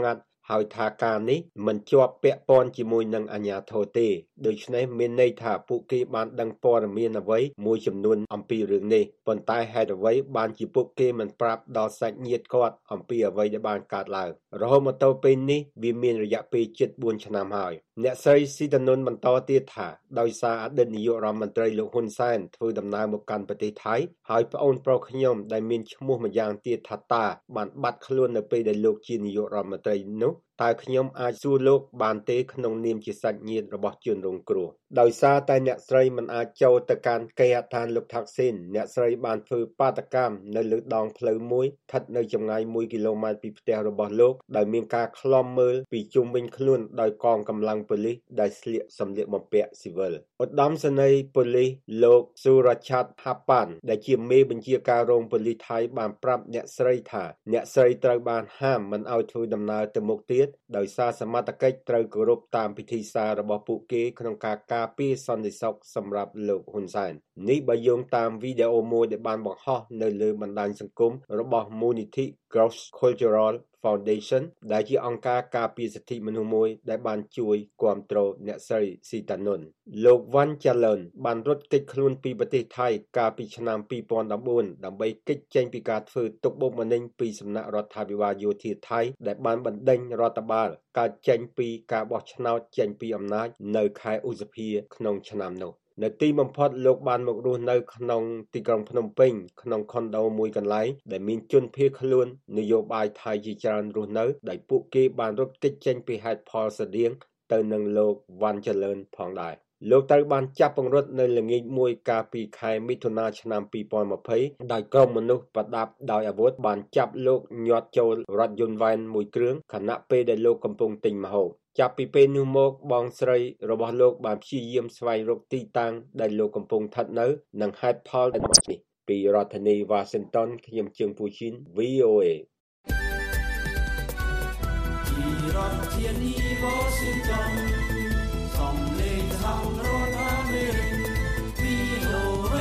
ហើយថាការនេះមិនជាប់ពាក់ព័ន្ធជាមួយនឹងអាជ្ញាធរទេដូច្នេះមានន័យថាពួកគេបានដឹងព័ត៌មានអ្វីមួយចំនួនអំពីរឿងនេះប៉ុន្តែហេតុអ្វីបានជាពួកគេមិនប្រាប់ដល់សាច់ញាតិគាត់អំពីអ្វីដែលបានកើតឡើងរហូតមកដល់ពេលនេះវាមានរយៈពេលជិត4ឆ្នាំហើយអ្នកស្រីស៊ីតានុនបន្តទៀតថាដោយសារអតីតនាយករដ្ឋមន្ត្រីលោកហ៊ុនសែនធ្វើដំណើរមកកាន់ប្រទេសថៃហើយប្អូនប្រុសខ្ញុំដែលមានឈ្មោះម្យ៉ាងទៀតថាតាបានបាត់ខ្លួននៅពេលដែលលោកជានាយករដ្ឋមន្ត្រីនោះតើខ្ញុំអាចសួរលោកបានទេក្នុងនាមជាសាច់ញាតិរបស់ជនរងគ្រោះដោយសារតែអ្នកស្រីមិនអាចចូលទៅកាន់គេហដ្ឋានលោកថាក់ស៊ីនអ្នកស្រីបានធ្វើបាតកម្មនៅលើដងផ្លូវមួយស្ថិតនៅចម្ងាយ1គីឡូម៉ែត្រពីផ្ទះរបស់លោកដោយមានការឃ្លាំមើលពីជុំវិញខ្លួនដោយកងកម្លាំងប៉ូលីសដែលស្លៀកសម្លៀកបំពាក់ស៊ីវិលឧត្តមសេនីយ៍ប៉ូលីសលោកស៊ូរ៉ាឆាត់ហាប៉ាន់ដែលជាមេបញ្ជាការរងប៉ូលីសថៃបានប្រាប់អ្នកស្រីថាអ្នកស្រីត្រូវបានហាមមិនឲ្យធ្វើដំណើរទៅមុខទៀតដោយសារសមត្ថកិច្ចត្រូវគោរពតាមពិធីសាររបស់ពួកគេក្នុងការការពារសន្តិសុខសម្រាប់លោកហ៊ុនសែននេះបើយោងតាមវីដេអូមួយដែលបានបង្ហោះនៅលើបណ្ដាញសង្គមរបស់មូលនិធិ Gross Cultural Foundation ដែលជាអង្គការការពារសិទ្ធិមនុស្សមួយដែលបានជួយគាំទ្រអ្នកស្រីស៊ីតានុនលោកវ៉ាន់ចាឡុនបានរត់គេចខ្លួនពីប្រទេសថៃកាលពីឆ្នាំ2014ដើម្បីគេចចេញពីការធ្វើទុកបុកម្នេញពីសំណាក់រដ្ឋាភិបាលយោធាថៃដែលបានបណ្ដេញរដ្ឋបាលកើតចេញពីការបោះឆ្នោតចេញពីអំណាចនៅខែឧសភាក្នុងឆ្នាំនោះនៅទីបំផុតលោកបានមករស់នៅក្នុងទីក្រុងភ្នំពេញក្នុងខុនដូមួយកន្លែងដែលមានជនភៀសខ្លួននយោបាយថៃជាច្រើនរស់នៅដោយពួកគេបានរត់គេចចេញពីហេតុផលស្តៀងទៅនឹងលោកវ៉ាន់ចាឡឺនផងដែរលោកត្រូវបានចាប់ពង្រត់នៅល្ងាចមួយកាលពីខែមិថុនាឆ្នាំ2020ដោយក្រុមមនុស្សប្រដាប់ដោយអាវុធបានចាប់លោកញាត់ចូលរថយន្តវ៉ែនមួយគ្រឿងខណៈពេលដែលលោកកំពុងទិញម្ហូបចាប់ពីពេលនោះមកបងស្រីរបស់លោកបានព្យាយាមស្វែងរកទីតាំងដែលលោកកំពុងស្ថិតនៅនិងហេតុផលនេះពីរដ្ឋធានី Washington ខ្ញុំជើងពូជីន VOA ពីរដ្ឋធានី Washington សំឡេងសហរដ្ឋអាមេរិក VOA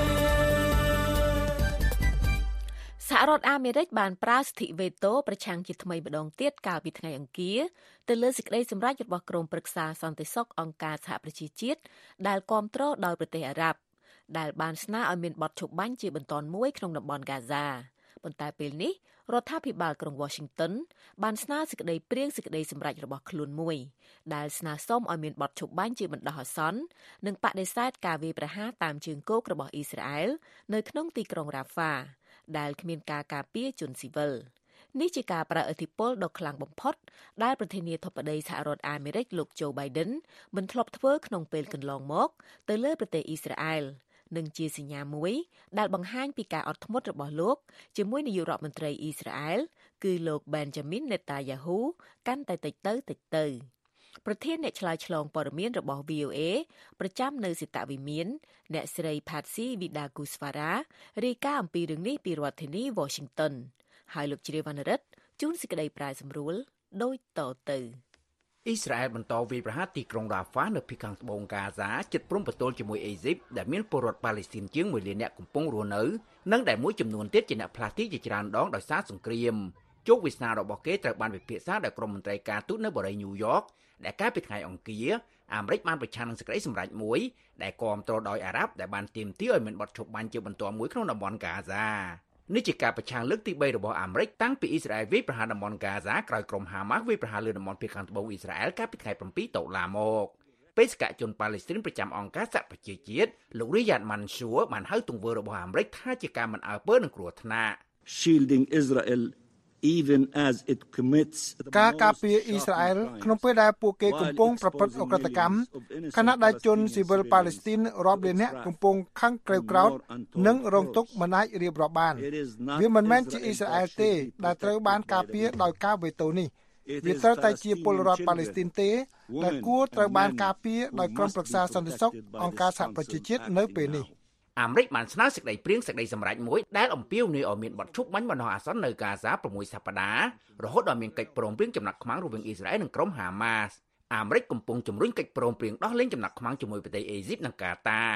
សហរដ្ឋអាមេរិកបានប្រើសិទ្ធិវេតូប្រឆាំងជាថ្មីម្ដងទៀតកាលពីថ្ងៃអង្គារទៅលើសេចក្តីសម្រេចរបស់ក្រុមប្រឹក្សាសន្តិសុខអង្គការសហប្រជាជាតិដែលគាំទ្រដោយប្រទេសអារ៉ាប់ដែលបានស្នើឲ្យមានបទឈប់បាញ់ជាបន្ទាន់មួយក្នុងតំបន់ហ្គាហ្សាប៉ុន្តែពេលនេះរដ្ឋាភិបាលក្រុង Washington បានស្នើសេចក្តីព្រាងសេចក្តីសម្រេចរបស់ខ្លួនមួយដែលស្នើសុំឲ្យមានបទឈប់បាញ់ជាបណ្ដោះអាសន្ននិងបដិសេធការវាយប្រហារតាមជើងគោករបស់អ៊ីស្រាអែលនៅក្នុងទីក្រុងរ៉ាហ្វាដែលគ្មានការការពារជនស៊ីវិលនេះជាការប្រើឥទ្ធិពលដ៏ខ្លាំងបំផុតដែលប្រធានាធិបតីសហរដ្ឋអាមេរិកលោក Joe Biden មិនធ្លាប់ធ្វើក្នុងពេលកន្លងមកទៅលើប្រទេសអ៊ីស្រាអែលនិងជាសញ្ញាមួយដែលបង្ហាញពីការអត់ធ្មត់របស់លោកជាមួយនាយករដ្ឋមន្ត្រីអ៊ីស្រាអែលគឺលោក Benjamin Netanyahu កាន់តែតិចទៅប្រធានអ្នកឆ្លើយឆ្លងព័ត៌មានរបស់ VOA ប្រចាំនៅសេតវិមានអ្នកស្រី Patsy Widakuswara រាយការណ៍អំពីរឿងនេះពីរដ្ឋធានី Washington ហើយលោកជ្រាវវណ្ណរិទ្ធជួនសេចក្តីប្រាយសម្រួលដូចតទៅអ៊ីស្រាអែលបន្តវាយប្រហារទីក្រុងរ៉ាហ្វានៅភាគខាងត្បូងហ្គាហ្សាជិតព្រំប្រទល់ជាមួយអេស៊ីបដែលមានពលរដ្ឋប៉ាឡេស្ទីនជាង1លាននាក់កំពុងរស់នៅនិងដែលមួយចំនួនទៀតជាអ្នកផ្លាស់ទីជាច្រើនដងដោយសារសង្គ្រាមជោគវាសនារបស់គេត្រូវបានវិភាគសារដោយក្រុមមន្ត្រីការទូតនៅបូរីញូវយ៉កដែលកាលពីថ្ងៃអង្គារអាមេរិកបានប្រឆាំងនឹងសេចក្តីសម្រេចមួយដែលគាំទ្រដោយអារ៉ាប់ដែលបានទាមទារឲ្យមានបទឈប់បាញ់ជាបន្ទាន់មួយក្នុងតំបន់ហ្គាហ្សានេះជាការប្រឆាំងលើកទី3របស់អាមេរិកតាំងពីអ៊ីស្រាអែលវាយប្រហារតំបន់ហ្គាហ្សាក្រោយក្រុមហាម៉ាស់វាយប្រហារលើតំបន់ភាគខាងត្បូងអ៊ីស្រាអែលកាលពីថ្ងៃ7តុលាមកបេសកជនប៉ាឡេស្ទីនប្រចាំអង្គការសហប្រជាជាតិលោក Riyad Mansour បានហៅទង្វើរបស់អាមេរិកថាជាការមិនអើពើនឹងគ្រោះថ្នាក់ Shielding Israel even as it commits ការការពារអ៊ីស្រាអែលក្នុងពេលដែលពួកគេកំពុងប្រព្រឹត្តអក្រិតកម្មខណៈដែលជនស៊ីវិលប៉ាឡេស្ទីនរាប់លាននាក់កំពុងខឹងក្រេវក្រោធនិងរងទុក្ខមិនអាចរៀបរាប់បានវាមិនមែនជាអ៊ីស្រាអែលទេដែលត្រូវបានការពារដោយការវេតូនេះវាត្រូវតែជាពលរដ្ឋប៉ាឡេស្ទីនទេដែលគួរត្រូវបានការពារដោយក្រុមប្រឹក្សាសន្តិសុខអង្គការសហប្រជាជាតិនៅពេលនេះអាមេរិកបានស្នើសេចក្តីព្រាងសេចក្តីសម្រេចមួយដែលអំពាវនាវឲ្យមានបទឈប់បាញ់បណ្ដោះអាសន្ននៅហ្គាហ្សា6សប្តាហ៍រហូតដល់មានកិច្ចព្រមព្រៀងចំណាត់ខ្មាំងរវាងអ៊ីស្រាអែលនិងក្រុមហាម៉ាស់អាមេរិកកំពុងជំរុញកិច្ចព្រមព្រៀងដោះលែងចំណាត់ខ្មាំងជាមួយប្រទេសអេស៊ីបនិងកាតាស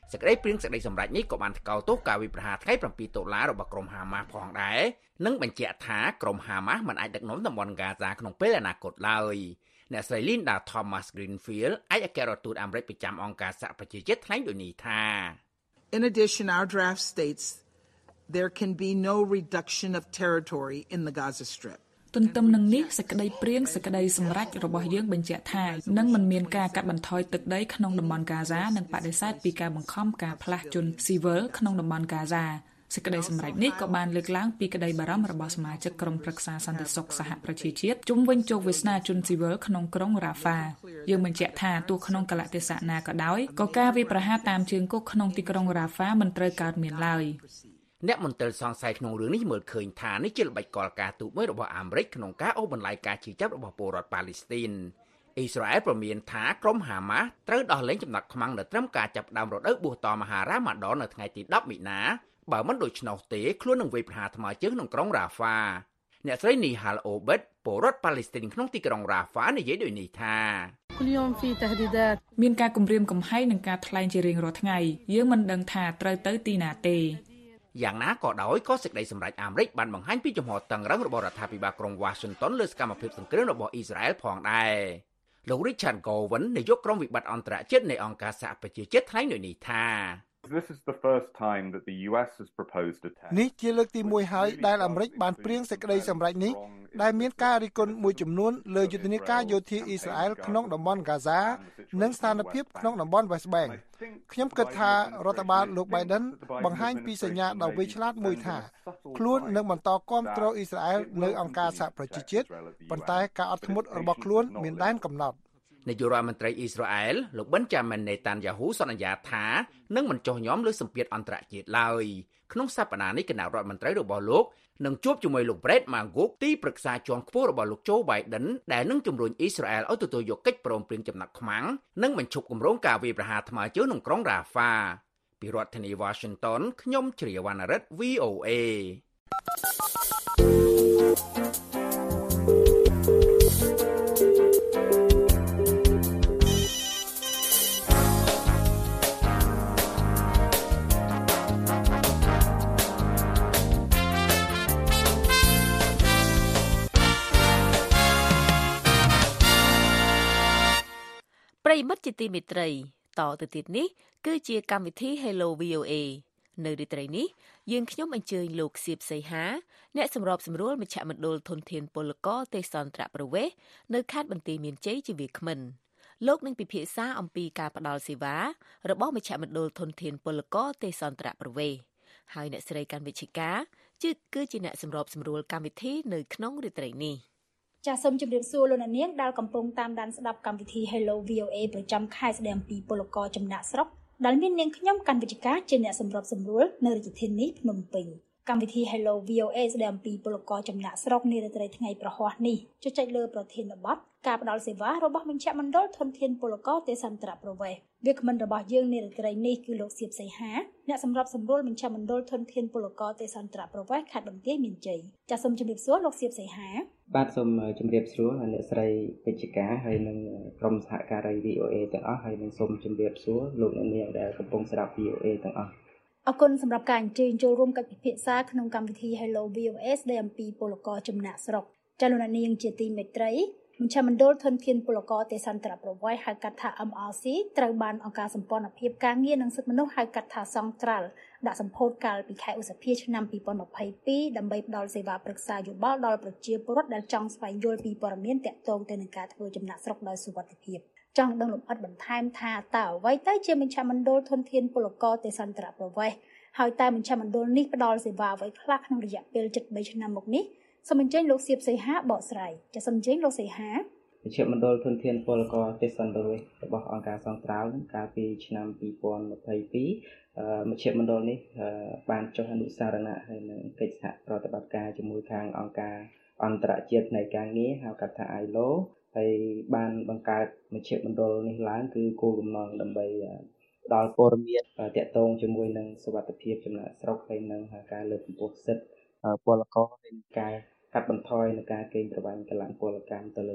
សេចក្តីព្រៀងសេចក្តីសម្រេចនេះក៏បានថ្កោលទោសការវាយប្រហារថ្ងៃ7តុលារបស់ក្រុមហាម៉ាស់ផងដែរនិងបញ្ជាក់ថាក្រុមហាម៉ាស់មិនអាចដឹកនាំតំបន់ហ្គាហ្សាក្នុងពេលអនាគតឡើយអ្នកស្រី Linda Thomas Greenfield ឯកអគ្គរដ្ឋទូតអាមេរិកប្រចាំអង្គការសហប្រជាជាតិថ្លែងដូចនេះថា In addition, our draft states there can be no reduction of territory in the Gaza Strip. ទន្ទឹមនឹងនេះសេចក្តីព្រៀងសេចក្តីសម្រេចរបស់យើងបញ្ជាក់ថានឹងមិនមានការកាត់បន្ថយទឹកដីក្នុងតំបន់ហ្គាហ្សានិងបដិសេធពីការបង្ខំការផ្លាស់ជនស៊ីវិលក្នុងតំបន់ហ្គាហ្សាសេចក្តីសម្រេចនេះក៏បានលើកឡើងពីក្តីបារម្ភរបស់សមាជិកក្រុមប្រឹក្សាសន្តិសុខសហប្រជាជាតិជុំវិញជោគវាសនាជនស៊ីវិលក្នុងក្រុងរ៉ាហ្វាយើងបញ្ជាក់ថាទោះក្នុងកលៈទេសៈណាក៏ដោយក៏ការវាយប្រហារតាមជើងគោកក្នុងទីក្រុងរ៉ាហ្វាមិនត្រូវកើតមានឡើយអ្នកមន្ត្រីសង្ស័យក្នុងរឿងនេះមើលឃើញថានេះជាល្បិចកលការទូតមួយរបស់អាមេរិកក្នុងការអូសបន្លាយការជឿចាប់របស់ពលរដ្ឋប៉ាឡេស្ទីនអ៊ីស្រាអែលព្រមានថាក្រុមហាម៉ាស់ត្រូវដោះលែងចំណាប់ខ្មាំងនៅត្រឹមការចាប់ផ្ដើមរដូវបួសតមហារ៉ាម៉ាដននៅថ្ងៃទី10មិនិនាបើមិនដូច្នោះទេខ្លួននឹងវាយប្រហារថ្មើរជើងក្នុងក្រុងរ៉ាហ្វាអ្នកស្រីនីហាល់អូបេតពលរដ្ឋប៉ាឡេស្ទីនក្នុងទីក្រុងរ៉ាហ្វានិយាយដូចនេះថាមានការគំរាមកំហែងនិងការថ្លែងជារៀងរាល់ថ្ងៃយើងមិនដឹងថាត្រូវទៅទីណាទេយ៉ាងណាក៏ដោយក៏សេចក្តីសម្រេចអាមេរិកបានបង្ហាញពីជំហរតឹងរ៉ឹងរបស់រដ្ឋាភិបាលក្រុង Washington លើសកម្មភាពសង្គ្រាមរបស់អ៊ីស្រាអែលផងដែរលោក Richard Gowan នាយកក្រុមវិបត្តិអន្តរជាតិនៃអង្គការសហប្រជាជាតិថ្លែងដូចនេះថា This is the first time that the US has proposed a tax. នេះជាលើកទី1ហើយដែលអាមេរិកបានព្រៀងសេចក្តីសម្រេចនេះដែលមានការរិះគន់មួយចំនួនលើយុទ្ធនាការយោធាអ៊ីស្រាអែលក្នុងតំបន់ហ្គាហ្សានិងស្ថានភាពក្នុងតំបន់ West Bank ខ្ញុំគិតថារដ្ឋបាលលោក Biden បង្ហាញពីសញ្ញាដ៏វៃឆ្លាតមួយថាខ្លួននឹងបន្តគាំទ្រអ៊ីស្រាអែលនៅអង្គការសហប្រជាជាតិប៉ុន្តែការអត់ធ្មត់របស់ខ្លួនមានដែនកំណត់នាយករដ្ឋមន្ត្រីអ៊ីស្រាអែលលោក Benjamin Netanyahu សន្យាថានឹងមិនចុះញ៉ាំលើសម្ពាធអន្តរជាតិឡើយក្នុងសប្តាហ៍នេះគណៈរដ្ឋមន្ត្រីរបស់លោកនឹងជួបជាមួយលោក Brett Magog ទីប្រឹក្សាជាន់ខ្ពស់របស់លោក Joe Biden ដែលនឹងជំរុញអ៊ីស្រាអែលឲ្យទទួលយកកិច្ចព្រមព្រៀងចំណាត់ខ្មាំងនិងបញ្ឈប់គម្រោងការវាយប្រហារថ្មើរជើងក្នុងក្រុង Rafah ពីរដ្ឋធានី Washington ខ្ញុំជ្រាវណ្ណរិទ្ធ VOA ប្រិមិត្តជាទីមេត្រីតទៅទៀតនេះគឺជាកម្មវិធី Hello VOA នៅរាត្រីនេះយើងខ្ញុំអញ្ជើញលោកសៀបសីហាអ្នកសម្របសម្រួលមជ្ឈមណ្ឌលធនធានពលករទេសន្តរប្រវេសន៍នៅខេត្តបន្ទាយមានជ័យជាវាគ្មិនលោកនឹងពិភាក្សាអំពីការផ្តល់សេវារបស់មជ្ឈមណ្ឌលធនធានពលករទេសន្តរប្រវេសន៍ហើយអ្នកស្រីកាន់វិជ្ជការគឺជាអ្នកសម្របសម្រួលកម្មវិធីនៅក្នុងរាត្រីនេះចាសសូមជម្រាបសួរលោកអ្នកនាងដែលកំពុងតាមដានស្ដាប់កម្មវិធី Hello VOA ប្រចាំខែស្ដីអំពីពលករចំណាក់ស្រុកដែលមាននាងខ្ញុំកាន់វិជ្ជការជាអ្នកសម្របសម្រួលនៅរាជធានីភ្នំពេញកម្មវិធី Hello VOA ស្ដីអំពីពលករចំណាក់ស្រុកនារាត្រីថ្ងៃប្រហ័សនេះជជែកលើប្រធានបទការផ្ដល់សេវារបស់មជ្ឈមណ្ឌលធនធានពលករទេសន្តរប្រវេសន៍វាគ្មិនរបស់យើងនារាត្រីនេះគឺលោកសៀបសីហាអ្នកសម្របសម្រួលមជ្ឈមណ្ឌលធនធានពលករទេសន្តរប្រវេសន៍ខេត្តបន្ទាយមានជ័យចាសសូមជម្រាបសួរលោកសៀបសីហាបាទសូមជម្រាបសួរអ្នកស្រីពេជ្ជការហើយនិងក្រុមសហការី VOA ទាំងអស់ហើយនិងសូមជម្រាបសួរលោកអ្នកនាងដែលកំពុងស្ដាប់ VOA ទាំងអស់អរគុណសម្រាប់ការអញ្ជើញចូលរួមកិច្ចពិភាក្សាក្នុងកម្មវិធី Hello VOA ស្ដីអំពីពលករចំណាក់ស្រុកចាលោកអ្នកនាងជាទីមេត្រីមជ្ឈមណ្ឌលធនធានពលករទេសន្តរប្រវេសន៍ហៅកាត់ថា MRC ត្រូវបានអង្គការសម្ព័ន្ធភាពការងារនិងសិទ្ធិមនុស្សហៅកាត់ថាសង្ត្រាល់ដាក់សម្ពោធកាលពីខែឧសភាឆ្នាំ2022ដើម្បីផ្ដល់សេវាប្រឹក្សាយោបល់ដល់ប្រជាពលរដ្ឋដែលចង់ស្វែងយល់ពីព័ត៌មានទាក់ទងទៅនឹងការធ្វើចំណាក់ស្រុកដោយសុវត្ថិភាពចង់ដឹងលម្អិតបន្ថែមថាតើអ្វីទៅជាមជ្ឈមណ្ឌលធនធានពលករទេសន្តរប្រវេសន៍ហើយតើមជ្ឈមណ្ឌលនេះផ្ដល់សេវាអ្វីខ្លះក្នុងរយៈពេល73ឆ្នាំមកនេះសូមអញ្ជើញលោកសៀបសីហាបកស្រាយចាសសូមអញ្ជើញលោកសីហាមជ្ឈមណ្ឌលធនធានពលករទេសន្តរប្រវេសន៍របស់អង្គការសង្ត្រាល់កាលពីឆ្នាំ2022មជ្ឈមណ្ឌលនេះបានចុះអនុសារណៈហើយនឹងកិច្ចសហប្រតិបត្តិការជាមួយខាងអង្គការអន្តរជាតិនៃការងារហៅកាត់ថា ILO ហើយបានបង្កើតមជ្ឈមណ្ឌលនេះឡើងគឺគោលបំណងដើម្បីផ្ដល់ព័ត៌មានទាក់ទងជាមួយនឹងសុវត្ថិភាពចំណាក់ស្រុកហើយនឹងការលើកកម្ពស់សិទ្ធិពលករនិងការកាត់បន្ថយនៃការកេងប្រវ័ញ្ចកម្លាំងពលកម្មទៅលើ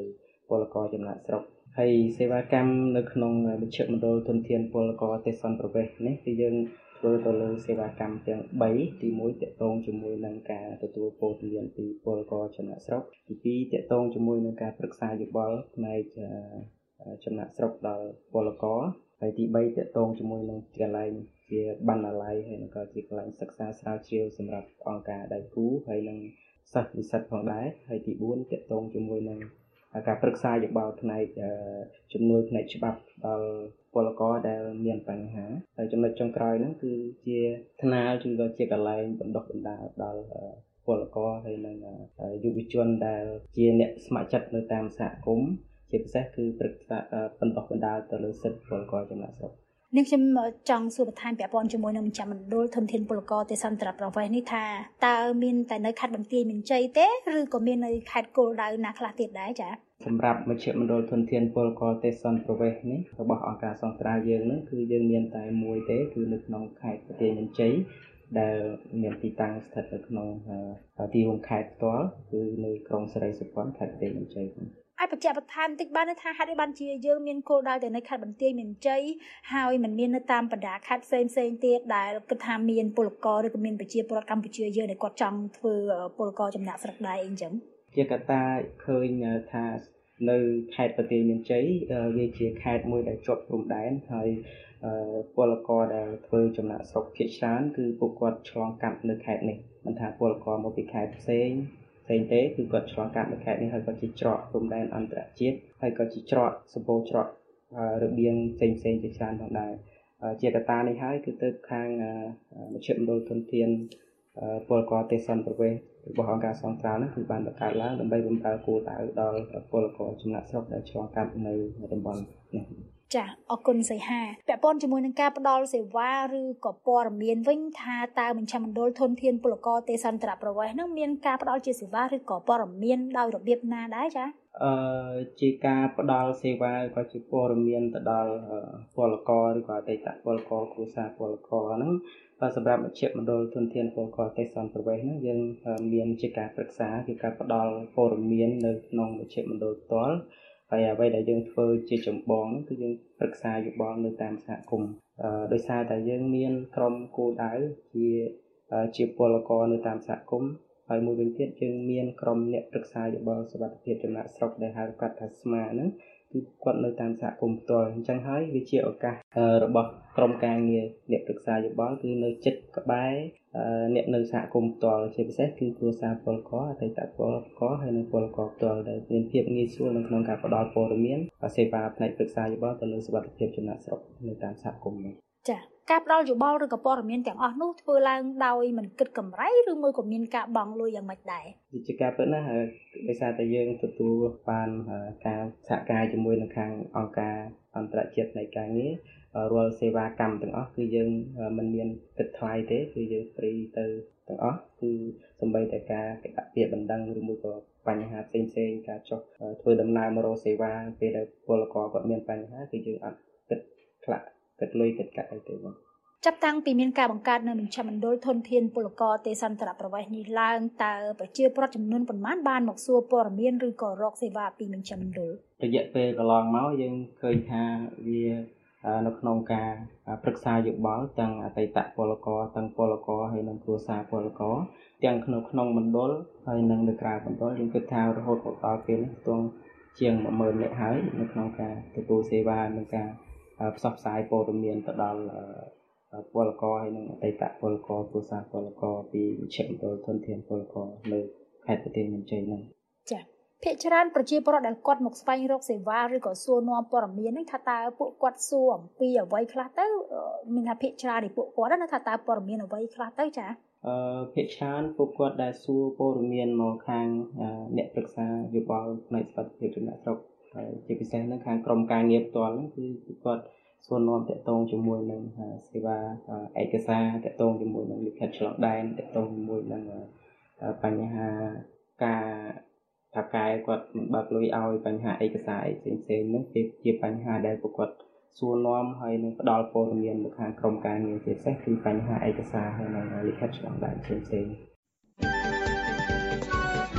ពលករចំណាក់ស្រុកហើយសេវាកម្មនៅក្នុងមជ្ឈមណ្ឌលធនធានពលករទេសន្តប្រវេសន៍នេះគឺយើងធ្វើទៅលើសេវាកម្មទាំង3ទី1ទាក់ទងជាមួយនឹងការទទួលព័ត៌មានពីពលករចំណាក់ស្រុកទី2ទាក់ទងជាមួយនឹងការប្រឹក្សាយោបល់ផ្នែកចំណាក់ស្រុកដល់ពលករហើយទី3ទាក់ទងជាមួយនឹងកន្លែងជាបណ្ណាល័យហើយនិងក៏ជាកន្លែងសិក្សាស្រាវជ្រាវសម្រាប់អង្គការដៃគូហើយនិងសិស្សនិស្សិតផងដែរហើយទី4ទាក់ទងជាមួយនឹងការប្រឹក្សាយោបល់ផ្នែកជំនួយផ្នែកច្បាប់ដល់ពលករដែលមានបញ្ហាហើយចំណុចចុងក្រោយហ្នឹងគឺជាថ្នាលឬក៏ជាកន្លែងបណ្ដុះបណ្ដាលដល់ពលករហើយនិងយុវជនដែលជាអ្នកស្ម័គ្រចិត្តនៅតាមសហគមន៍ជាពិសេសគឺប្រឹក្សាបណ្ដុះបណ្ដាលទៅលើសិទ្ធិពលករចំណាក់ស្រុកនេះខ្ញុំចង់សួរបន្ថែមពាក់ព័ន្ធជាមួយនឹងមជ្ឈមណ្ឌលធនធានពលករទេសន្តរប្រវេសន៍នេះថាតើមានតែនៅខេត្តបន្ទាយមានជ័យទេឬក៏មាននៅខេត្តគោលដៅណាខ្លះទៀតដែរចា៎សម្រាប់មជ្ឈមណ្ឌលធនធានពលករទេសន្តរប្រវេសន៍នេះរបស់អង្គការសង្ត្រាល់យើងនឹងគឺយើងមានតែមួយទេគឺនៅក្នុងខេត្តបន្ទាយមានជ័យដែលមានទីតាំងស្ថិតនៅក្នុងទីរួមខេត្តផ្ទាល់គឺនៅក្រុងសិរីសុភ័ណ្ឌខេត្តបន្ទាយមានជ័យអាចបញ្ជាក់បន្ថែមបន្តិចបានថាហេតុអីបានជាយើងមានគោលដៅតែនៅខេត្តបន្ទាយមានជ័យហើយមិនមាននៅតាមបណ្ដាខេត្តផ្សេងទៀតដែលគិតថាមានពលករឬក៏មានប្រជាពលរដ្ឋកម្ពុជាយើងដែលគាត់ចង់ធ្វើពលករចំណាក់ស្រុកដែរអីចឹងជាកត្តាឃើញថានៅខេត្តបន្ទាយមានជ័យវាជាខេត្តមួយដែលជាប់ព្រំដែនហើយពលករដែលធ្វើចំណាក់ស្រុកភាគច្រើនគឺពួកគាត់ឆ្លងកាត់នៅខេត្តនេះមិនថាពលករមកពីខេត្តផ្សេងទេគឺគាត់ឆ្លងកាត់នៅខេត្តនេះហើយគាត់ជាច្រកព្រំដែនអន្តរជាតិហើយក៏ជាច្រកសម្បូរច្រករបៀងផ្សេងជាច្រើនផងដែរជាកត្តានេះហើយគឺទៅខាងមជ្ឈមណ្ឌលធនធានពលករទេសន្តប្រវេសន៍របស់អង្គការសង្ត្រាល់នោះគឺបានបង្កើតឡើងដើម្បីបម្រើគោលដៅដល់ពលករចំណាក់ស្រុកដែលឆ្លងកាត់នៅតំបន់នេះចាអរគុណសីហាពាក់ព័ន្ធជាមួយនឹងការផ្ដល់សេវាឬក៏ព័ត៌មានវិញថាតើមជ្ឈមណ្ឌលធនធានពលករទេសន្តរប្រវេសន៍នឹងមានការផ្ដល់ជាសេវាឬក៏ព័ត៌មានដោយរបៀបណាដែរចាជាការផ្ដល់សេវាក៏ជាព័ត៌មានទៅដល់ពលករឬក៏អតីតពលករគ្រួសារពលករហ្នឹងសម្រាប់មជ្ឈមណ្ឌលធនធានពលករទេសន្តរប្រវេសន៍ហ្នឹងយើងមានជាការប្រឹក្សាគឺការផ្ដល់ព័ត៌មាននៅក្នុងមជ្ឈមណ្ឌលផ្ទាល់ហើយអ្វីដែលយើងធ្វើជាចម្បងគឺយើងប្រឹក្សាយោបល់នៅតាមសហគមន៍ដោយសារតែយើងមានក្រុមគោលដៅជាពលករនៅតាមសហគមន៍ហើយមួយវិញទៀតយើងមានក្រុមអ្នកប្រឹក្សាយោបល់សុវត្ថិភាពចំណាក់ស្រុកដែលហៅកាត់ថាស្មាហ្នឹងគឺគាត់នៅតាមសហគមន៍ផ្ទាល់អញ្ចឹងហើយវាជាឱកាសរបស់ក្រុមការងារអ្នកប្រឹក្សាយោបល់គឺនៅចិត្តក្បែរអ្នកនៅសហគមន៍ផ្ទាល់ជាពិសេសគឺគ្រួសារពលករអតីតពលករហើយនិងពលករផ្ទាល់ដែលមានភាពងាយស្រួលនៅក្នុងការផ្ដល់ព័ត៌មានសេវាផ្នែកប្រឹក្សាយោបល់ទៅលើសុវត្ថិភាពចំណាក់ស្រុកនៅតាមសហគមន៍នេះចាការផ្ដល់យោបល់ឬក៏ព័ត៌មានទាំងអស់នោះធ្វើឡើងដោយមិនគិតកម្រៃឬមួយក៏មានការបង់លុយយ៉ាងម៉េចដែរជាការពិតណាស់ដោយសារតែយើងទទួលបានការសហការជាមួយនឹងខាងអង្គការអន្តរជាតិនៃការងាររាល់សេវាកម្មទាំងអស់គឺយើងមិនមានគិតថ្លៃទេគឺយើងហ្វ្រីទៅទាំងអស់គឺសូម្បីតែការដាក់ពាក្យបណ្ដឹងឬមួយក៏បញ្ហាផ្សេងការចុះធ្វើដំណើរមករកសេវាពេលដែលពលករគាត់មានបញ្ហាគឺយើងអត់គិតខ្លះគិតលុយគិតកាក់អីទេបងចាប់តាំងពីមានការបង្កើតនៅមជ្ឈមណ្ឌលធនធានពលករទេសន្តរប្រវេសន៍នេះឡើងតើប្រជាពលរដ្ឋចំនួនប៉ុន្មានបានមកសួរព័ត៌មានឬក៏រកសេវាពីមជ្ឈមណ្ឌលរយៈពេលកន្លងមកយើងឃើញថាវានៅក្នុងការប្រឹក្សាយោបល់ទាំងអតីតពលករទាំងពលករហើយនិងគ្រួសារពលករទាំងក្នុងមណ្ឌលហើយនិងនៅក្រៅមណ្ឌលយើងគិតថារហូតដល់ពេលនេះស្ទើរជាង 10000 នាក់ហើយនៅក្នុងការទទួលសេវានិងការផ្សព្វផ្សាយព័ត៌មានទៅដល់ពលករហើយនិងអតីតពលករគ្រួសារពលករពីមជ្ឈមណ្ឌលធនធានពលករនៅខេត្តបន្ទាយមានជ័យហ្នឹងចាភាគច្រើនប្រជាពលរដ្ឋដែលគាត់មកស្វែងរកសេវាឬក៏សួរនាំព័ត៌មាននេះថាតើពួកគាត់សួរអំពីអ្វីខ្លះទៅមានថាភាគច្រើននៃពួកគាត់ណាថាតើព័ត៌មានអ្វីខ្លះទៅចាភាគច្រើនពួកគាត់ដែលសួរព័ត៌មានមកខាងអ្នកប្រឹក្សាយោបល់ផ្នែកសុខភាពចំណាក់ស្រុកហើយជាពិសេសនៅខាងក្រុមការងារផ្ទាល់ហ្នឹងគឺពួកគាត់សួរនាំតាក់ទងជាមួយនឹងសេវាឯកសារតាក់ទងជាមួយនឹងលិខិតឆ្លងដែនតាក់ទងជាមួយនឹងបញ្ហាការថាកែគាត់មិនបើកលុយឲ្យបញ្ហាឯកសារផ្សេងៗហ្នឹងជាបញ្ហាដែលពួកគាត់សួរនាំហើយនឹងផ្ដល់ព័ត៌មានមកខាងក្រុមការងារជាពិសេសគឺបញ្ហាឯកសារហើយនិងលិខិតឆ្លងដែនផ្សេងៗ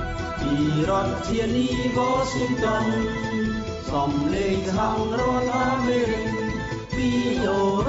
ពីរដ្ឋធានី Washington សំឡេងសហរដ្ឋអាមេរិក VOA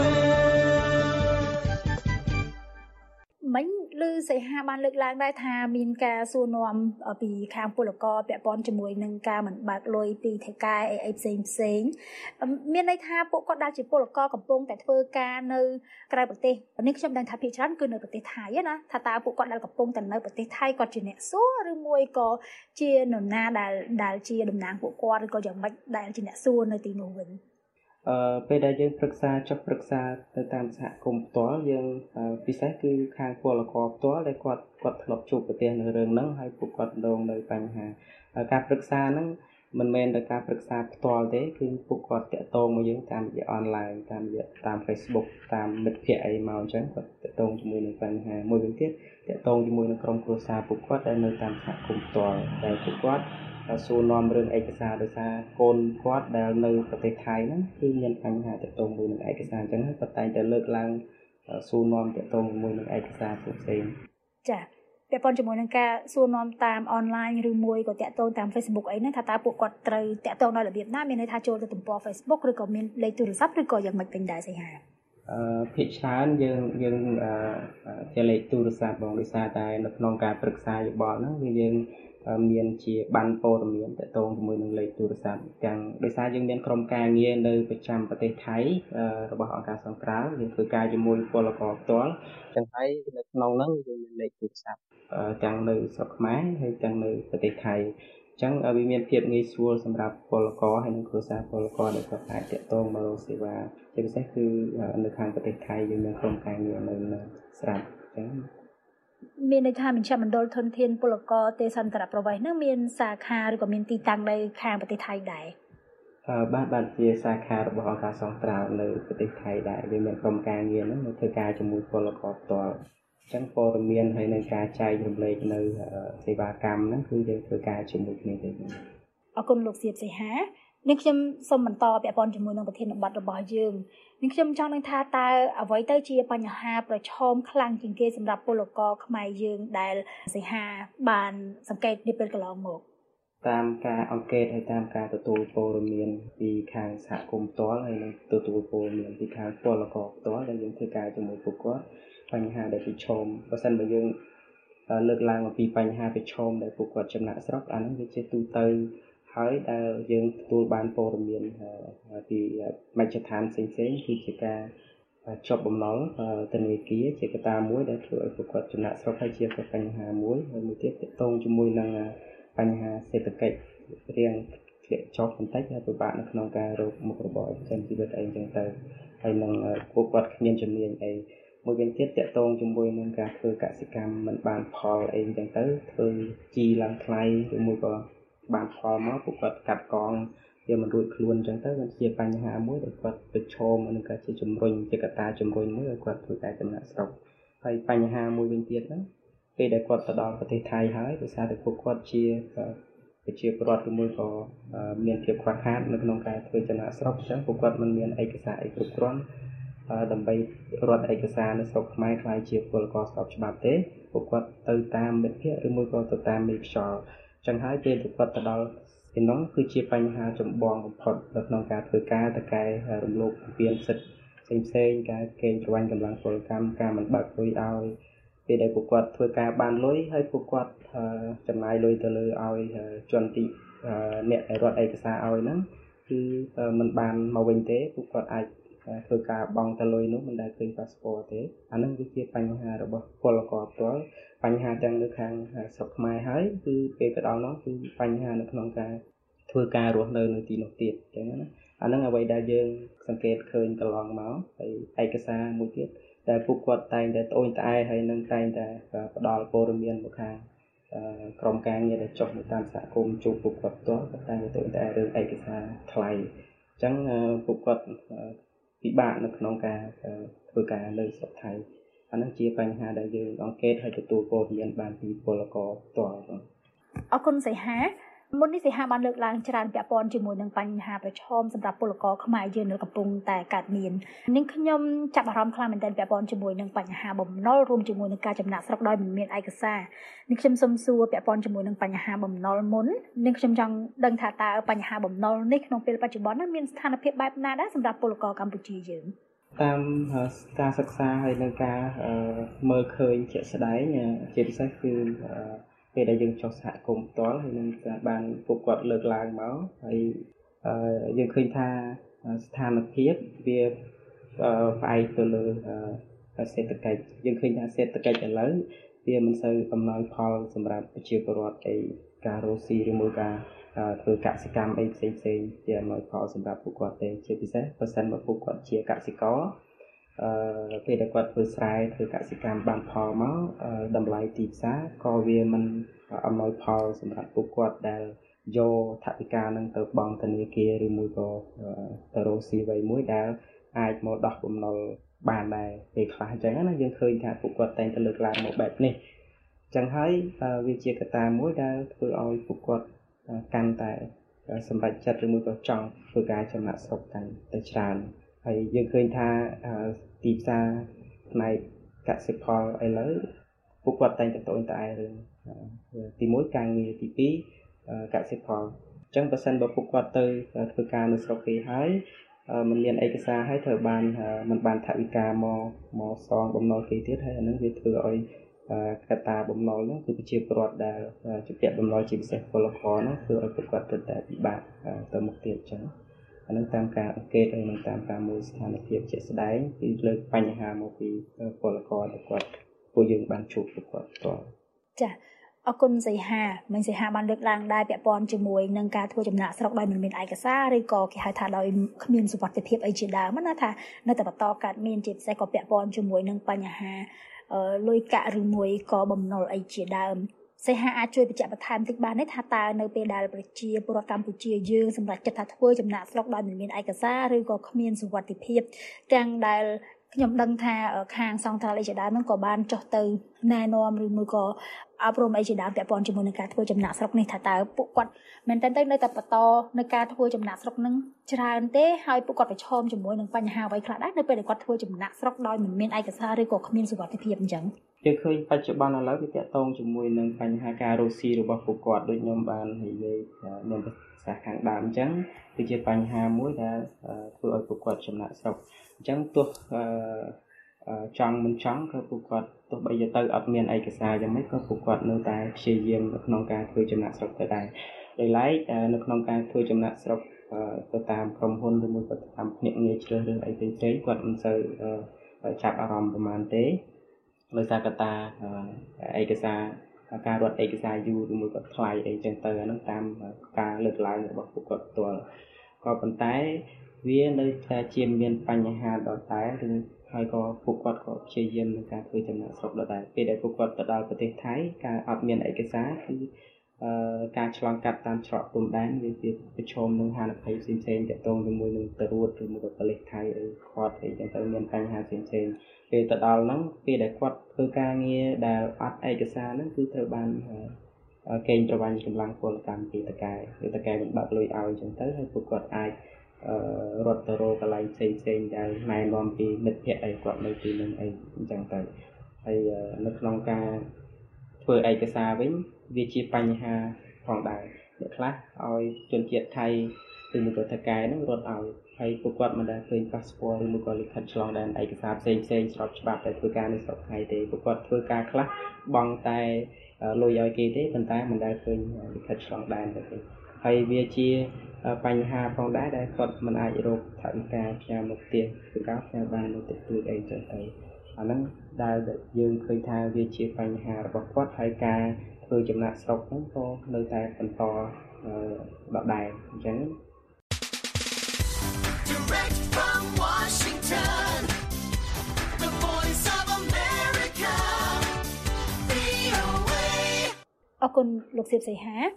មិញឮសីហាបានលើកឡើងដែរថាមានការសួរនាំពីខាងពលករពាក់ព័ន្ធជាមួយនឹងការមិនបើកលុយពីថៃកែអីផ្សេងមានន័យថាពួកគាត់ដែលជាពលករកំពុងតែធ្វើការនៅក្រៅប្រទេសនេះខ្ញុំដឹងថាភាគច្រើនគឺនៅប្រទេសថៃណាថាតើពួកគាត់ដែលកំពុងតែនៅប្រទេសថៃគាត់ជាអ្នកសួរឬមួយក៏ជានរណាដែលជាតំណាងពួកគាត់ឬក៏យ៉ាងម៉េចដែលជាអ្នកសួរនៅទីនោះវិញពេលដែលយើងប្រឹក្សាចុះប្រឹក្សាទៅតាមសហគមន៍ផ្ទាល់យើងពិសេសគឺខាងពលករផ្ទាល់ដែលគាត់ធ្លាប់ជួបប្រទះនៅរឿងហ្នឹងហើយពួកគាត់ដងនៅបញ្ហាការប្រឹក្សាហ្នឹងមិនមែនតែការប្រឹក្សាផ្ទាល់ទេគឺពួកគាត់តាក់ទងមកយើងតាមរយៈអនឡាញតាម Facebook តាមមិត្តភ័ក្តិអីមកអញ្ចឹងគាត់តាក់ទងជាមួយនឹងបញ្ហាមួយវិញទៀតតាក់ទងជាមួយនឹងក្រុមគ្រួសារពួកគាត់ដែលនៅតាមសហគមន៍ផ្ទាល់ដែលពួកគាត់សួរនាំរឿងឯកសារដោយសារកូនគាត់ដែលនៅប្រទេសថៃហ្នឹងគឺមានបញ្ហាទាក់ទងមួយនឹងឯកសារអញ្ចឹងហើយគាត់តែងតែលើកឡើងសួរនាំទាក់ទងជាមួយនឹងឯកសារផ្សេងចាពាក់ព័ន្ធជាមួយនឹងការសួរនាំតាមអនឡាញឬមួយក៏តាក់ទងតាម Facebook អីហ្នឹងថាតើពួកគាត់ត្រូវតាក់ទងដោយរបៀបណាមានន័យថាចូលទៅទំព័រ Facebook ឬក៏មានលេខទូរស័ព្ទឬក៏យ៉ាងម៉េចវិញដែរសីហាភាគច្រើនយើងជាលេខទូរស័ព្ទបងដោយសារតែនៅក្នុងការប្រឹក្សាយោបល់ហ្នឹងគឺយើងមានជាបានព័ត៌មានតាក់ទងជាមួយនឹងលេខទូរស័ព្ទទាំងដោយសារយើងមានក្រុមការងារនៅប្រចាំប្រទេសថៃរបស់អង្គការសង្គ្រោះយើងធ្វើការជាមួយពលករផ្ទាល់ចឹងហើយនៅក្នុងហ្នឹងយើងមានលេខទូរស័ព្ទទាំងនៅស្រុកខ្មែរហើយទាំងនៅប្រទេសថៃចឹងវាមានភាពងាយស្រួលសម្រាប់ពលករហើយនិងគ្រួសារពលករដែលគាត់អាចតាក់ទងមករកសេវាជាពិសេសគឺនៅខាងប្រទេសថៃយើងមានក្រុមការងារនៅស្រាប់ចឹងមានន័យថាមជ្ឈមណ្ឌលធនធានពលករទេសន្តរប្រវេសន៍នឹងមានសាខាឬក៏មានទីតាំងនៅខាងប្រទេសថៃដែរបាទជាសាខារបស់អង្គការសង្គ្រោះនៅប្រទេសថៃដែរយើងមានក្រុមការងារហ្នឹងនៅធ្វើការជាមួយពលករផ្ទាល់អញ្ចឹងព័ត៌មានហើយនឹងការចែករំលែកនៅសេវាកម្មហ្នឹងគឺយើងធ្វើការជាមួយគ្នាទេអរគុណលោកសៀបសីហានេះខ្ញុំសូមបន្តពាក់ព័ន្ធជាមួយនឹងប្រធានបទរបស់យើងនេះខ្ញុំចង់នឹងថាតើអ្វីទៅជាបញ្ហាប្រឈមខ្លាំងជាងគេសម្រាប់ពលករខ្មែរយើងដែលសីហាបានសង្កេតនាពេលកន្លងមកតាមការអង្កេតហើយតាមការទទួលព័ត៌មានពីខាងសហគមន៍ផ្ទាល់ហើយនិងទទួលព័ត៌មានពីខាងពលករផ្ទាល់ដែលយើងធ្វើការជាមួយពួកគាត់បញ្ហាដែលប្រឈមបើសិនបើយើងលើកឡើងអំពីបញ្ហាប្រឈមដែលពួកគាត់ចំណាក់ស្រុកអានោះវាជាទូទៅហើយដែលយើងទទួលបានព័ត៌មានពីមជ្ឈដ្ឋានផ្សេងៗគឺជាការជាប់បំណុលធនាគារជាកត្តាមួយដែលធ្វើឲ្យពួកគាត់ចំណាក់ស្រុកហើយជាបញ្ហាមួយហើយមួយទៀតទាក់ទងជាមួយនឹងបញ្ហាសេដ្ឋកិច្ចរៀងធ្លាក់ចុះបន្តិចហើយពិបាកនៅក្នុងការរកមុខរបរចិញ្ចឹមជីវិតអីចឹងទៅហើយនឹងពួកគាត់គ្មានជំនាញអីមួយវិញទៀតទាក់ទងជាមួយនឹងការធ្វើកសិកម្មមិនបានផលអីចឹងទៅធ្វើជីឡើងថ្លៃឬមួយក៏បានផលមកពួកគាត់កាត់កងវាមិនរួចខ្លួនអញ្ចឹងទៅវាជាបញ្ហាមួយដែលគាត់ប្រឈមនឹងការជាជំរុញជាកត្តាជំរុញមួយឲ្យគាត់ធ្វើការចំណាក់ស្រុកហើយបញ្ហាមួយវិញទៀតហ្នឹងពេលដែលគាត់ទៅដល់ប្រទេសថៃហើយដោយសារតែពួកគាត់ជាប្រជាពលរដ្ឋឬមួយក៏មានភាពខ្វះខាតនៅក្នុងការធ្វើចំណាក់ស្រុកអញ្ចឹងពួកគាត់មិនមានឯកសារអីគ្រប់គ្រាន់ដើម្បីរត់ឯកសារនៅស្រុកខ្មែរខ្លាយជាពលករស្របច្បាប់ទេពួកគាត់ទៅតាមមិត្តភ័ក្តិឬមួយក៏ទៅតាមមេខ្យល់ចឹងហើយពេលទៅគាត់ទៅដល់ទីនោះគឺជាបញ្ហាចម្បងបំផុតនៅក្នុងការធ្វើការតកែរំលោភបំពានសិទ្ធិផ្សេងៗការកេងប្រវ័ញ្ចកម្លាំងពលកម្មការមិនបើកលុយឲ្យពេលដែលពួកគាត់ធ្វើការបានលុយហើយពួកគាត់ចំណាយលុយទៅលើឲ្យជនទីអ្នកដែលរត់ឯកសារឲ្យហ្នឹងគឺមិនបានមកវិញទេពួកគាត់អាចធ្វើការបង់ទៅលុយនោះមិនដែលឃើញប៉ាសពតទេអានឹងវាជាបញ្ហារបស់ពលករផ្ទាល់បញ្ហាទាំងនៅខាងស្រុកខ្មែរហើយគឺពេលទៅដល់នោះគឺបញ្ហានៅក្នុងការធ្វើការរស់នៅទីនោះទៀតអញ្ចឹងណាអានឹងអ្វីដែលយើងសង្កេតឃើញកន្លងមកហើយឯកសារមួយទៀតដែលពួកគាត់តែងតែត្អូញត្អែហើយនឹងតែងតែផ្ដល់ព័ត៌មានមកខាងក្រុមការងារដែលចុះនៅតាមសហគមន៍ជួបពួកគាត់ផ្ទាល់តែងតែត្អូញត្អែរឿងឯកសារថ្លៃអញ្ចឹងពួកគាត់ពិបាកនៅក្នុងការធ្វើការនៅស្រុកថៃអានឹងជាបញ្ហាដែលយើងអង្កេតហើយទទួលព័ត៌មានបានពីពលករផ្ទាល់អរគុណសីហាមុននេះសិហាបានលើកឡើងច្រើនពាក់ព័ន្ធជាមួយនឹងបញ្ហាប្រឈមសម្រាប់ពលករខ្មែរយើងនៅកំពុងតែកើតមាននាងខ្ញុំចាប់អារម្មណ៍ខ្លាំងមែនទែនពាក់ព័ន្ធជាមួយនឹងបញ្ហាបំណុលរួមជាមួយនឹងការចំណាក់ស្រុកដោយមិនមានឯកសារនាងខ្ញុំសូមសួរពាក់ព័ន្ធជាមួយនឹងបញ្ហាបំណុលមុននាងខ្ញុំចង់ដឹងថាតើបញ្ហាបំណុលនេះក្នុងពេលបច្ចុប្បន្នមានស្ថានភាពបែបណាដែរសម្រាប់ពលករកម្ពុជាយើងតាមការសិក្សាហើយនឹងការមើលឃើញជាក់ស្ដែងជាពិសេសគឺពេលដែលយើងចុះសហគមន៍ផ្ទាល់ហើយនឹងបានពួកគាត់លើកឡើងមកហើយយើងឃើញថាស្ថានភាពវាផ្អែកទៅលើសេដ្ឋកិច្ចយើងឃើញថាសេដ្ឋកិច្ចឥឡូវវាមិនសូវអំណោយផលសម្រាប់ប្រជាពលរដ្ឋឯការរស់ស៊ីឬមួយការធ្វើកសិកម្មអីផ្សេងជាអំណោយផលសម្រាប់ពួកគាត់ទេជាពិសេសបើសិនមកពួកគាត់ជាកសិករពេលដែលគាត់ធ្វើស្រែធ្វើកសិកម្មបានផលមកតម្លៃទីផ្សារក៏វាមិនអំណោយផលសម្រាប់ពួកគាត់ដែលយកថវិកានឹងទៅបង់ធនាគារឬមួយក៏ទៅរកស៊ីអ្វីមួយដែលអាចមកដោះបំណុលបានដែរពេលខ្លះអញ្ចឹងណាយើងឃើញថាពួកគាត់តែងតែលើកឡើងមកបែបនេះអញ្ចឹងហើយវាជាកត្តាមួយដែលធ្វើឲ្យពួកគាត់កាន់តែសម្រេចចិត្តឬមួយក៏ចង់ធ្វើការចំណាក់ស្រុកកាន់តែច្រើនហើយយើងឃើញថាទីផ្សារផ្នែកកសិផលឥឡូវពួកគាត់តែងតែត្អូញត្អែរឿងទី1ការងារទី2កសិផលអញ្ចឹងបើសិនបើពួកគាត់ទៅធ្វើការនៅស្រុកគេហើយមិនមានឯកសារហើយត្រូវបានមិនបានថវិកាមកសងបំណុលគេទៀតហើយអានឹងវាធ្វើឲ្យកត្តាបំណុលនោះគឺប្រជាពលរដ្ឋដែលជាពាក់បំណុលជាពិសេសពលករនោះគឺឲ្យពួកគាត់ទៅតែពិបាកទៅមុខទៀតអញ្ចឹងអានឹងតាមការអង្កេតហើយនឹងតាមការមើលស្ថានភាពជាក់ស្ដែងគឺលើកបញ្ហាមកពីពលករដែលគាត់ពួកយើងបានជួបពួកគាត់ផ្ទាល់ចាអរគុណសីហាមិញសីហាបានលើកឡើងដែរពាក់ព័ន្ធជាមួយនឹងការធ្វើចំណាក់ស្រុកដោយមិនមានឯកសារឬក៏គេហៅថាដោយគ្មានសុវត្ថិភាពអីជាដើមណាថានៅតែបន្តកើតមានជាពិសេសក៏ពាក់ព័ន្ធជាមួយនឹងបញ្ហាលុយកាក់ឬមួយក៏បំណុលអីជាដើមសីហាអាចជួយបញ្ជាក់បន្ថែមតិចបានទេថាតើនៅពេលដែលប្រជាពលរដ្ឋកម្ពុជាយើងសម្រាប់ចិត្តថាធ្វើចំណាក់ស្រុកដោយមិនមានឯកសារឬក៏គ្មានសុវត្ថិភាពទាំងដែលខ្ញុំដឹងថាខាងសង្ត្រាល់អីជាដើមហ្នឹងក៏បានចុះទៅណែនាំឬមួយក៏អប់រំអីជាដើមពាក់ព័ន្ធជាមួយនឹងការធ្វើចំណាក់ស្រុកនេះថាតើពួកគាត់មែនតើនៅតែបន្តនៅការធ្វើចំណាក់ស្រុកហ្នឹងច្រើនទេហើយពួកគាត់ប្រឈមជាមួយនឹងបញ្ហាអ្វីខ្លះដែរនៅពេលដែលគាត់ធ្វើចំណាក់ស្រុកដោយមិនមានឯកសារឬក៏គ្មានសុវត្ថិភាពអញ្ចឹងយើងឃើញបច្ចុប្បន្នឥឡូវវាទាក់ទងជាមួយនឹងបញ្ហាការរស់ស៊ីរបស់ពួកគាត់ដូចខ្ញុំបាននិយាយនៅភាសាខាងដើមអញ្ចឹងគឺជាបញ្ហាមួយដែលធ្វើឲ្យពួកគាត់ចំណាក់ស្រុកអញ្ចឹងទោះចង់មិនចង់ក៏ពួកគាត់ទោះបីទៅអត់មានឯកសារយ៉ាងម៉េចក៏ពួកគាត់នៅតែព្យាយាមនៅក្នុងការធ្វើចំណាក់ស្រុកទៅដែរដោយឡែកនៅក្នុងការធ្វើចំណាក់ស្រុកទៅតាមក្រុមហ៊ុនឬមួយក៏តាមភ្នាក់ងារជ្រើសរើសអីផ្សេងៗគាត់មិនសូវចាប់អារម្មណ៍ប្រហែលទេដោយសារកត្តាឯកសារការរត់ឯកសារយូរឬមួយក៏ថ្លៃអីចឹងទៅអានោះតាមការលើកឡើងរបស់ពួកគាត់ផ្ទាល់ក៏ប៉ុន្តែវានៅតែជាមានបញ្ហាដដែលឬហើយក៏ពួកគាត់ក៏ព្យាយាមក្នុងការធ្វើចំណាក់ស្រុកដដែលពេលដែលពួកគាត់ទៅដល់ប្រទេសថៃការអត់មានឯកសារគឺការឆ្លងកាត់តាមច្រកព្រំដែនវាប្រឈមនឹងហានិភ័យផ្សេងៗទាក់ទងជាមួយនឹងទរួតឬមួយក៏ប៉ូលីសថៃឬគាត់អីចឹងទៅមានបញ្ហាផ្សេងៗពេលទៅដល់ហ្នឹងពេលដែលគាត់ធ្វើការងារដែលអត់ឯកសារហ្នឹងគឺត្រូវបានកេងប្រវ័ញ្ចកម្លាំងពលកម្មពីតកែមិនបាក់លុយឲ្យចឹងទៅហើយពួកគាត់អាចរត់ទៅរកកន្លែងផ្សេងៗដែលណែនាំពីមិត្តភ័ក្តិអីគាត់នៅទីនោះអីអញ្ចឹងទៅហើយនៅក្នុងការធ្វើឯកសារវិញវាជាបញ្ហាផងដែរអ្នកខ្លះឲ្យជនជាតិថៃឬមួយក៏តកែហ្នឹងរត់ឲ្យហើយពួកគាត់មិនដែលឃើញ passport ឬមួយក៏លិខិតឆ្លងដែនឯកសារផ្សេងៗស្របច្បាប់តែធ្វើការនៅស្រុកថៃទេពួកគាត់ធ្វើការខ្លះបង់តែលុយឲ្យគេទេប៉ុន្តែមិនដែលឃើញលិខិតឆ្លងដែនទេហើយវាជាបញ្ហាផងដែរដែលគាត់មិនអាចរកថវិកាផ្ញើមកផ្ទះឬក៏ផ្ញើបាននៅទឹកទួយអីចឹងទៅអាហ្នឹងដែលយើងឃើញថាវាជាបញ្ហារបស់គាត់ហើយការធ្វើចំណាក់ស្រុកហ្នឹងក៏នៅតែបន្តដដែលអញ្ចឹងអរគុណលោកសៀបសីហា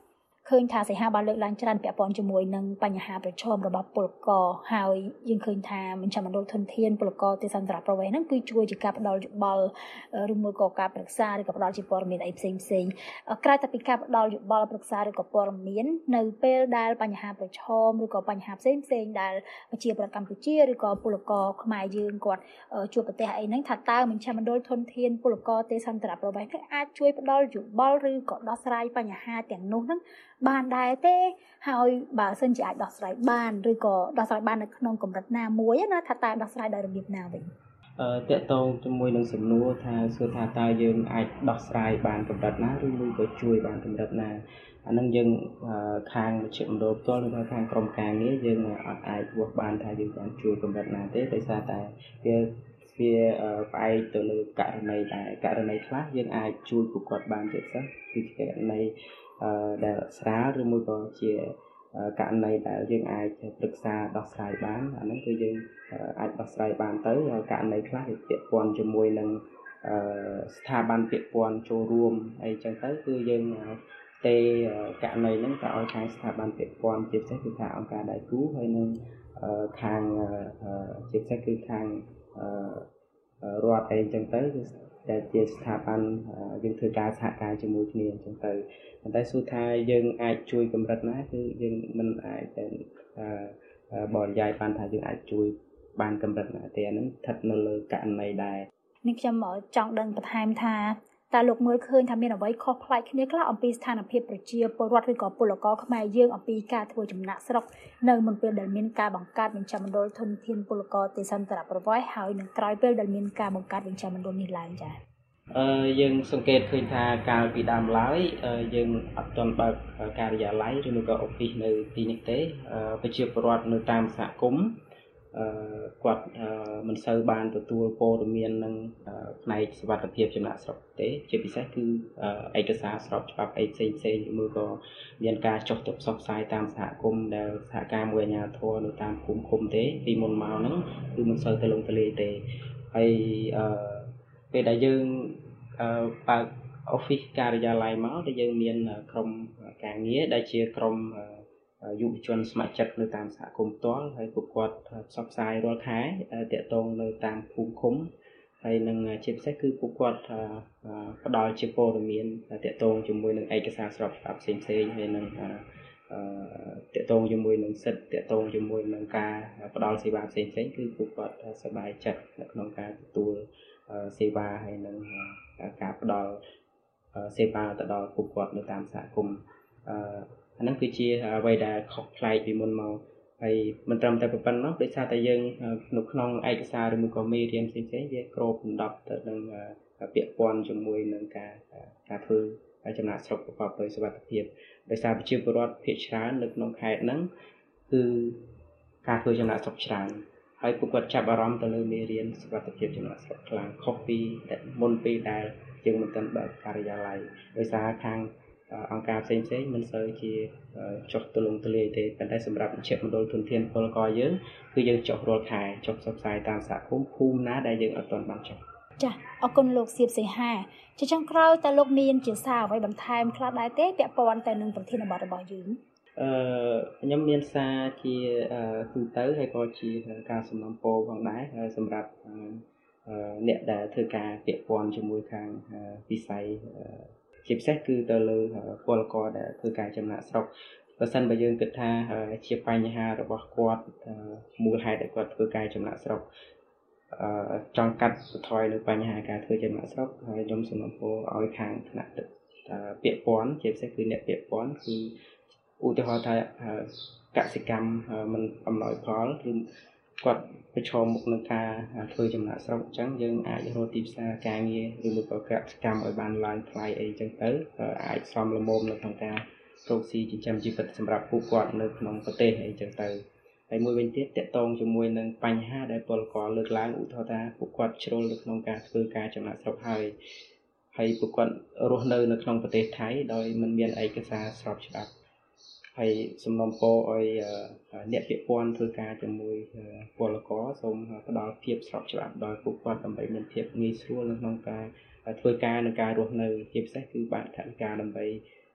ឃើញថាសីហាបានលើកឡើងច្រើនពាក់ព័ន្ធជាមួយនឹងបញ្ហាប្រឈមរបស់ពលករហើយយើងឃើញថាមជ្ឈមណ្ឌលធនធានពលករទេសន្តរប្រវេសន៍ហ្នឹងគឺជួយជាការផ្ដល់យោបល់ឬមួយក៏ការប្រឹក្សាឬក៏ផ្ដល់ជាព័ត៌មានអីផ្សេងក្រៅតែពីការផ្ដល់យោបល់ប្រឹក្សាឬក៏ព័ត៌មាននៅពេលដែលបញ្ហាប្រឈមឬក៏បញ្ហាផ្សេងដែលប្រជាពលរដ្ឋកម្ពុជាឬក៏ពលករខ្មែរយើងគាត់ជួបប្រទះអីហ្នឹងថាតើមជ្ឈមណ្ឌលធនធានពលករទេសន្តរប្រវេសន៍អាចជួយផ្ដល់យោបល់ឬក៏ដោះស្រាយបញ្ហាទាំងនោះហ្នឹងបានដែរទេហើយបើសិនជាអាចដោះស្រាយបានឬក៏ដោះស្រាយបាននៅក្នុងកម្រិតណាមួយណាថាតើដោះស្រាយដោយរបៀបណាវិញតកតងជាមួយនឹងសំណួរថាសួរថាតើយើងអាចដោះស្រាយបានកម្រិតណាឬមួយក៏ជួយបានកម្រិតណាអានឹងយើងខាងមជ្ឈមណ្ឌលផ្ទាល់ឬខាងក្រុមការងារយើងអត់អាចវាស់បានថាយើងបានជួយកម្រិតណាទេដោយសារតែវាផ្អែកទៅលើករណីដែរករណីខ្លះយើងអាចជួយពួកគាត់បានទៀតសិនគឺជាករណីដែលស្រាលឬមួយក៏ជាករណីដែលយើងអាចប្រឹក្សាដោះស្រាយបានអាហ្នឹងគឺយើងអាចដោះស្រាយបានទៅហើយករណីខ្លះវាពាក់ព័ន្ធជាមួយនឹងស្ថាប័នពាក់ព័ន្ធចូលរួមអីចឹងទៅគឺយើងទេករណីហ្នឹងក៏ឲ្យខាងស្ថាប័នពាក់ព័ន្ធជាពិសេសគឺខាងអង្គការដៃគូហើយនឹងខាងជាពិសេសគឺខាងរដ្ឋអីចឹងទៅគឺតែជាស្ថាប័នយើងធ្វើការសហការជាមួយគ្នាអញ្ចឹងទៅប៉ុន្តែសួរថាយើងអាចជួយកម្រិតណាគឺយើងមិនអាចតែបរិយាយបានថាយើងអាចជួយបានកម្រិតណាទេអានឹងស្ថិតនៅលើករណីដែរនេះខ្ញុំចង់ដឹងបន្ថែមថាតើលោកមើលឃើញថាមានអ្វីខុសប្លែកគ្នាខ្លះអំពីស្ថានភាពប្រជាពលរដ្ឋឬក៏ពលករខ្មែរយើងអំពីការធ្វើចំណាក់ស្រុកនៅមុនពេលដែលមានការបង្កើតមជ្ឈមណ្ឌលធនធានពលករទេសន្តរប្រវេសន៍ហើយនឹងក្រោយពេលដែលមានការបង្កើតមជ្ឈមណ្ឌលនេះឡើងចា៎យើងសង្កេតឃើញថាកាលពីដើមឡើយយើងអត់ទាន់បើកការិយាល័យឬក៏ office នៅទីនេះទេប្រជាពលរដ្ឋនៅតាមសហគមន៍គាត់មិនសូវបានទទួលព័ត៌មាននឹងផ្នែកសុវត្ថិភាពចំណាក់ស្រុកទេជាពិសេសគឺឯកសារស្របច្បាប់អីផ្សេងឬក៏មានការចុះទុកផ្សព្វផ្សាយតាមសហគមន៍ដែលសហការមួយអាជ្ញាធរនៅតាមភូមិឃុំទេពីមុនមកហ្នឹងគឺមិនសូវទៅលំទលាយទេហើយពេលដែលយើងបើក office ការិយាល័យមកដែលយើងមានក្រុមការងារដែលជាក្រុមយុវជនស្ម័គ្រចិត្តនៅតាមសហគមន៍ផ្ទាល់ហើយពួកគាត់ផ្សព្វផ្សាយរាល់ខែតាក់ទងនៅតាមភូមិឃុំហើយនឹងជាពិសេសគឺពួកគាត់ផ្ដល់ជាព័ត៌មានតាក់ទងជាមួយនឹងឯកសារស្របច្បាប់ផ្សេងហើយនឹងតាក់ទងជាមួយនឹងសិទ្ធិតាក់ទងជាមួយនឹងការផ្ដល់សេវាផ្សេងគឺពួកគាត់សប្បាយចិត្តនៅក្នុងការទទួលសេវាហើយនឹងការផ្ដល់សេវាទៅដល់ពួកគាត់នៅតាមសហគមន៍អាហ្នឹងគឺជាអ្វីដែលខុសប្លែកពីមុនមកហើយមិនត្រឹមតែប៉ុណ្ណោះដោយសារតែយើងនៅក្នុងឯកសារឬមួយក៏មេរៀនផ្សេងវាគ្របដណ្ដប់ទៅនឹងពាក់ព័ន្ធជាមួយនឹងការធ្វើចំណាក់ស្រុកប្រកបដោយសុវត្ថិភាពដោយសារប្រជាពលរដ្ឋភាគច្រើននៅក្នុងខេត្តហ្នឹងគឺការធ្វើចំណាក់ស្រុកច្រើនហើយពួកគាត់ចាប់អារម្មណ៍ទៅលើមេរៀនសុវត្ថិភាពចំណាក់ស្រុកខ្លាំងខុសពីមុនពេលដែលយើងមិនទាន់បើកការិយាល័យដោយសារខាងអង្គការផ្សេងមិនសូវជាចុះទូលំទូលាយទេប៉ុន្តែសម្រាប់មជ្ឈមណ្ឌលធនធានពលករយើងគឺយើងចុះរាល់ខែចុះផ្សព្វផ្សាយតាមសហគមន៍ភូមិណាដែលយើងអត់ទាន់បានចុះចាអរគុណលោកសៀបសីហាជាចុងក្រោយតើលោកមានជាសារអ្វីបន្ថែមខ្លះដែរទេពាក់ព័ន្ធទៅនឹងប្រធានបទរបស់យើងខ្ញុំមានសារជាទូទៅហើយក៏ជាការសំណូមពរផងដែរសម្រាប់អ្នកដែលធ្វើការពាក់ព័ន្ធជាមួយខាងវិស័យជាពិសេសគឺទៅលើពលករដែលធ្វើការចំណាក់ស្រុកបើសិនបើយើងគិតថាជាបញ្ហារបស់គាត់មូលហេតុដែលគាត់ធ្វើការចំណាក់ស្រុកចង់កាត់បន្ថយនៅបញ្ហាការធ្វើចំណាក់ស្រុកហើយខ្ញុំសូមអំពាវនាវឲ្យខាងថ្នាក់ពាក់ព័ន្ធជាពិសេសគឺអ្នកពាក់ព័ន្ធគឺឧទាហរណ៍ថាកសិកម្មមិនអំណោយផលឬគាត់ប្រឈមមុខនឹងការធ្វើចំណាក់ស្រុកអញ្ចឹងយើងអាចរកទីផ្សារការងារឬមួយក៏កសិកម្មឲ្យបានឡើងថ្លៃអីអញ្ចឹងទៅអាចសមល្មមនៅក្នុងការរកស៊ីចិញ្ចឹមជីវិតសម្រាប់ពួកគាត់នៅក្នុងប្រទេសអីអញ្ចឹងទៅហើយមួយវិញទៀតតកតងជាមួយនឹងបញ្ហាដែលពលករលើកឡើងឧទាហរណ៍ថាពួកគាត់ជ្រុលនៅក្នុងការធ្វើការចំណាក់ស្រុកហើយពួកគាត់រស់នៅក្នុងប្រទេសថៃដោយមិនមានឯកសារស្របច្បាប់ហើយសំណូមពរឲ្យអ្នកពាក់ព័ន្ធធ្វើការជាមួយពលករសូមផ្ដល់ភាពស្របច្បាប់ដល់ពួកគាត់ដើម្បីមានភាពងាយស្រួលនៅក្នុងការធ្វើការនិងការរស់នៅជាពិសេសគឺបានថវិកាដើម្បី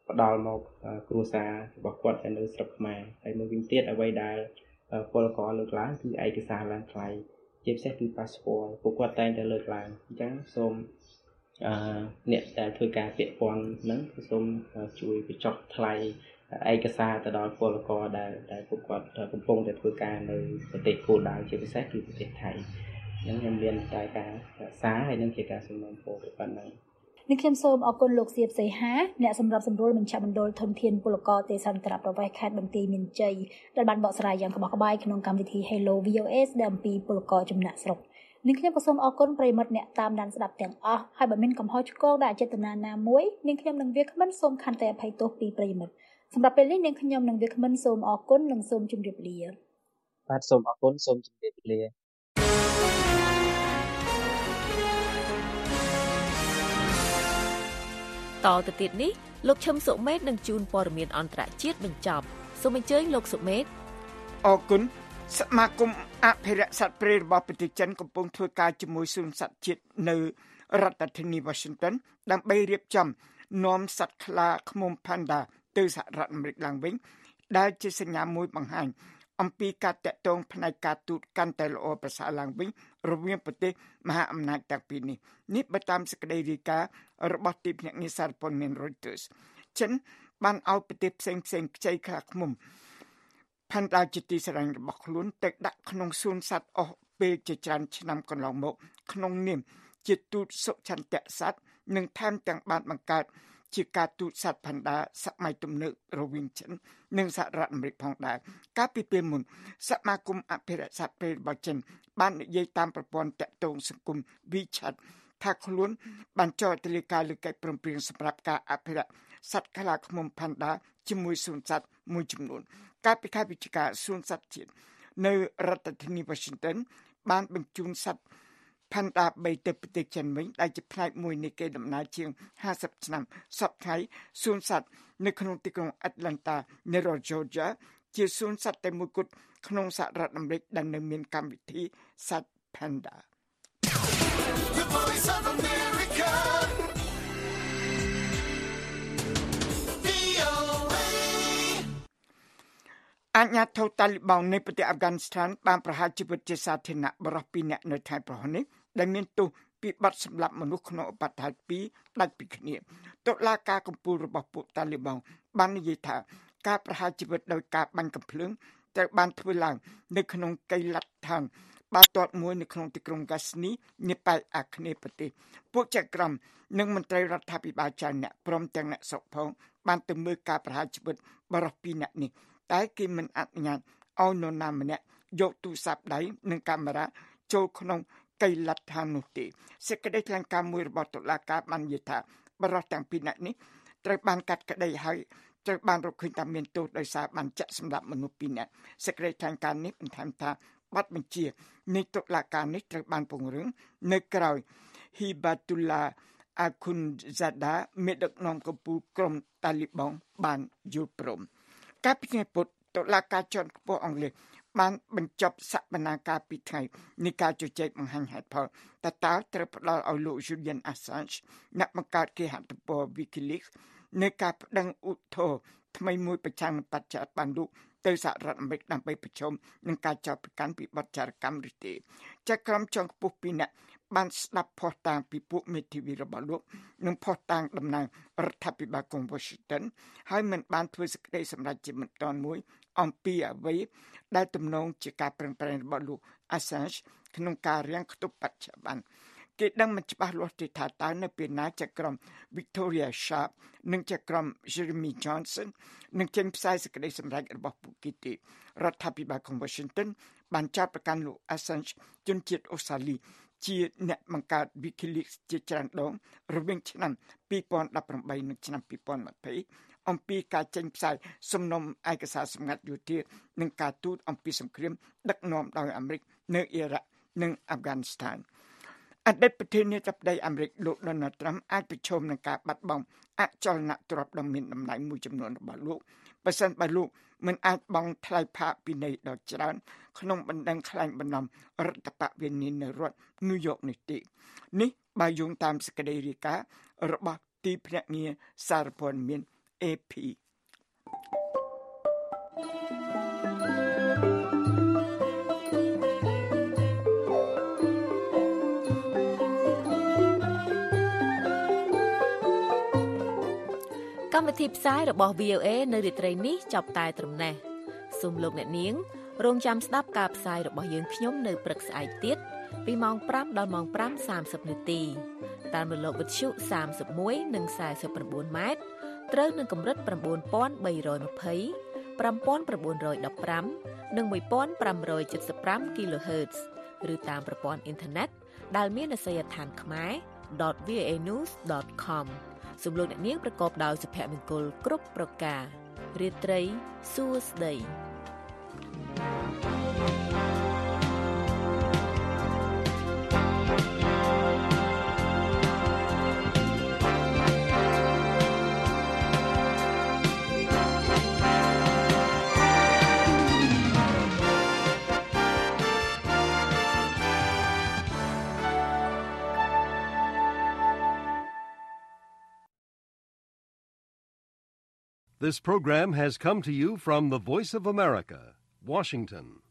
ផ្ដល់មកគ្រួសាររបស់គាត់នៅស្រុកខ្មែរហើយមួយវិញទៀតអ្វីដែលពលករលើកឡើងគឺឯកសារឡើងថ្លៃជាពិសេសគឺ passport ពួកគាត់តែងតែលើកឡើងអញ្ចឹងសូមអ្នកដែលធ្វើការពាក់ព័ន្ធហ្នឹងគឺសូមជួយបញ្ចុះថ្លៃឯកសារទៅដល់ពលករដែលពួកគាត់កំពុងតែធ្វើការនៅប្រទេសគោលដៅជាពិសេសគឺប្រទេសថៃហ្នឹងខ្ញុំមានតែការសារហើយនឹងជាការសំណូមពរប៉ុណ្ណឹងនេះខ្ញុំសូមអរគុណលោកសៀបសីហាអ្នកសម្របសម្រួលមជ្ឈមណ្ឌលធនធានពលករទេសន្តរប្រវេសខេត្តបន្ទាយមានជ័យដែលបានបកស្រាយយ៉ាងក្បោះក្បាយក្នុងកម្មវិធី Hello VOA ស្ដីអំពីពលករចំណាក់ស្រុកនាងខ្ញុំក៏សូមអរគុណប្រិយមិត្តអ្នកតាមដានស្ដាប់ទាំងអស់ហើយបើមានកំហុសឆ្គងដែលអចេតនាណាមួយនាងខ្ញុំនឹងវាគ្មិនសូមខន្តីអភ័យទោសពីប្រិយមិត្តសម្រាប់ពេលនេះនាងខ្ញុំនឹងវាគ្មិនសូមអរគុណនិងសូមជម្រាបលាបាទសូមអរគុណសូមជម្រាបលាតទៅទៀតនេះលោកឈឹមសុមេតនឹងជូនព័ត៌មានអន្តរជាតិបញ្ចប់សូមអញ្ជើញលោកសុមេតអរគុណសមាគមអភិរក្សសត្វព្រៃរបស់ប្រទេសចិនកំពុងធ្វើការជាមួយសួនសត្វជាតិនៅរដ្ឋធានី Washington ដើម្បីរៀបចំនាំសត្វខ្លាឃ្មុំ Panda ទៅសហរដ្ឋអាមេរិកឡើងវិញដែលជាសញ្ញាមួយបង្ហាញអំពីការតាក់ទងផ្នែកការទូតកាន់តែល្អប្រសើរឡើងវិញរវាងប្រទេសមហាអំណាចទាំងពីរនេះបើតាមសេចក្តីរាយការណ៍របស់ទីភ្នាក់ងារសារព័ត៌មាន Reuters ចិនបានឲ្យប្រទេសផ្សេងខ្ចីខ្លាឃ្មុំPanda ជាទីស្រឡាញ់របស់ខ្លួនទៅដាក់ក្នុងសួនសត្វអស់ពេលជាច្រើនឆ្នាំកន្លងមកក្នុងនាមជាទូតសុឆន្ទៈសត្វនិងថែមទាំងបានបង្កើតជាការទូតសត្វ Panda សម័យទំនើបរវាងចិននិងសហរដ្ឋអាមេរិកផងដែរកាលពីពេលមុនសមាគមអភិរក្សសត្វព្រៃរបស់ចិនបាននិយាយតាមប្រព័ន្ធតាក់ទងសង្គម WeChat ថាខ្លួនបានចុះហត្ថលេខាលើកិច្ចព្រមព្រៀងសម្រាប់ការអភិរក្សសត្វខ្លាឃ្មុំ Panda ជាមួយសួនសត្វមួយចំនួនកាលពីខែវិច្ឆិកាសួនសត្វជាតិនៅរដ្ឋធានី Washington បានបញ្ជូនសត្វPanda 3ទៅប្រទេសចិនវិញដែលជាផ្នែកមួយនៃគេដំណើរជាង50ឆ្នាំសពថ្ងៃសួនសត្វនៅក្នុងទីក្រុង Atlanta នៃរដ្ឋ Georgia ជាសួនសត្វតែមួយគត់ក្នុងសហរដ្ឋអាមេរិកដែលនៅមានកម្មវិធីសត្វ Panda The Voice of Americaអាញាធិបតេយ្យតាលីបង់នៃប្រទេសអាហ្វហ្គានីស្ថានបានប្រហារជីវិតជាសាធារណៈបរិសុទ្ធ2នាក់នៅខែប្រហោះនេះដែលមានទោសពីបទសម្លាប់មនុស្សក្នុងឧបទ្ទហេតុ2ដាច់ពីគ្នាតុលាការកំពូលរបស់ពួកតាលីបង់បាននិយាយថាការប្រហារជីវិតដោយការបាញ់កាំភ្លើងត្រូវបានធ្វើឡើងនៅក្នុងកីឡដ្ឋានបាល់ទាត់មួយនៅក្នុងទីក្រុង Ghazni នៃប៉ែកអាគ្នេយ៍ប្រទេសពួកចៅក្រមនិងមន្ត្រីរដ្ឋាភិបាលច្រើនអ្នកព្រមទាំងអ្នកស្រុកផងបានទៅមើលការប្រហារជីវិតបរិសុទ្ធ2នាក់នេះតែគេមិនអនុញ្ញាតឲ្យនរណាម្នាក់យកទូរស័ព្ទដៃនិងកាមេរ៉ាចូលក្នុងកីឡដ្ឋាននោះទេសេចក្តីថ្លែងការណ៍មួយរបស់តុលាការបាននិយាយថាបរិសុទ្ធទាំងពីរនាក់នេះត្រូវបានកាត់ក្តីហើយត្រូវបានរកឃើញថាមានទោសដោយសារបានចាក់សម្លាប់មនុស្ស2នាក់សេចក្តីថ្លែងការណ៍នេះបន្ថែមថាបទបញ្ជានៃតុលាការនេះត្រូវបានពង្រឹងនៅក្រៅ Hibatullah Akhundzada មេដឹកនាំកំពូលក្រុមតាលីបង់បានយល់ព្រមកាលពីថ្ងៃពុធតុលាការជាន់ខ្ពស់អង់គ្លេសបានបញ្ចប់សកម្មភាពពីថ្ងៃនៃការជជែកបង្ហាញហេតុផលតើត្រូវផ្ដល់ឲ្យលោក Julian Assange អ្នកបង្កើតគេហទំព័រ WikiLeaks នៃការប្តឹងឧទ្ធរណ៍ថ្មីមួយប្រឆាំងនឹងបច្ចុប្បន្នលោកទៅសហរដ្ឋអាមេរិកដើម្បីប្រឈមនឹងការចោទប្រកាន់ពីបទចារកម្មឬទេចៅក្រមជាន់ខ្ពស់2នាក់បានស្ដាប់ភស្តុតាងពីពួកមេធាវីរបស់លោកនិងភស្តុតាងតំណាងរដ្ឋាភិបាលក្រុង Washington ហើយមិនបានធ្វើសេចក្តីសម្រេចជាបន្ទាន់មួយអំពីអ្វីដែលទំនងជាការប្រឹងប្រែងរបស់លោក Assange ក្នុងការរាំងខ្ទប់បច្ចុប្បន្នគេដឹងមិនច្បាស់លាស់ទេថាតើនៅពេលណាចៅក្រម Victoria Sharp និងចៅក្រម Jeremy Johnson នឹងចេញផ្សាយសេចក្តីសម្រេចរបស់ពួកគេទេរដ្ឋាភិបាលក្រុង Washington បានចោទប្រកាន់លោក Assange ជនជាតិអូស្ត្រាលីជាអ្នកបង្កើត WikiLeaks ជាច្រើនដងរវាងឆ្នាំ2018និងឆ្នាំ2020អំពីការចេញផ្សាយសំណុំឯកសារសម្ងាត់យោធានិងការទូតអំពីសង្គ្រាមដឹកនាំដោយអាមេរិកនៅអ៊ីរ៉ាក់និងអាហ្វហ្គានីស្ថានអតីតប្រធានាធិបតីអាមេរិកលោក Donald Trump អាចប្រឈមនឹងការបាត់បង់អចលនទ្រព្យដ៏មានតម្លៃមួយចំនួនរបស់លោកបើសិនបើលោកមិនអាចបង់ថ្លៃផាកពិន័យដ៏ច្រើនក្នុងបណ្ដឹងខ្លែងបន្លំរដ្ឋបវេនីនៅរដ្ឋ New York នេះទេនេះបើយោងតាមសេចក្តីរាយការណ៍របស់ទីភ្នាក់ងារសារព័ត៌មាន AP កម្មវិធីផ្សាយរបស់ VOA នៅរាត្រីនេះចប់តែត្រឹមនេះសូមលោកអ្នកនាងរងចាំស្ដាប់ការផ្សាយរបស់យើងខ្ញុំនៅព្រឹកស្អែកទៀតពីម៉ោង5ដល់ម៉ោង 5:30 នាទីតាមរលកវិទ្យុ31និង49ម៉ែត្រត្រូវនឹងកម្រិត 9320 9915 និង 1575 kHz ឬតាមប្រព័ន្ធអ៊ីនធឺណិតដែលមានអាសយដ្ឋានខ្មែរ.voanews.com សូមលោកអ្នកនាងប្រកបដោយសុភមង្គលគ្រប់ប្រការរាត្រីសួស្តី This program has come to you from the Voice of America, Washington.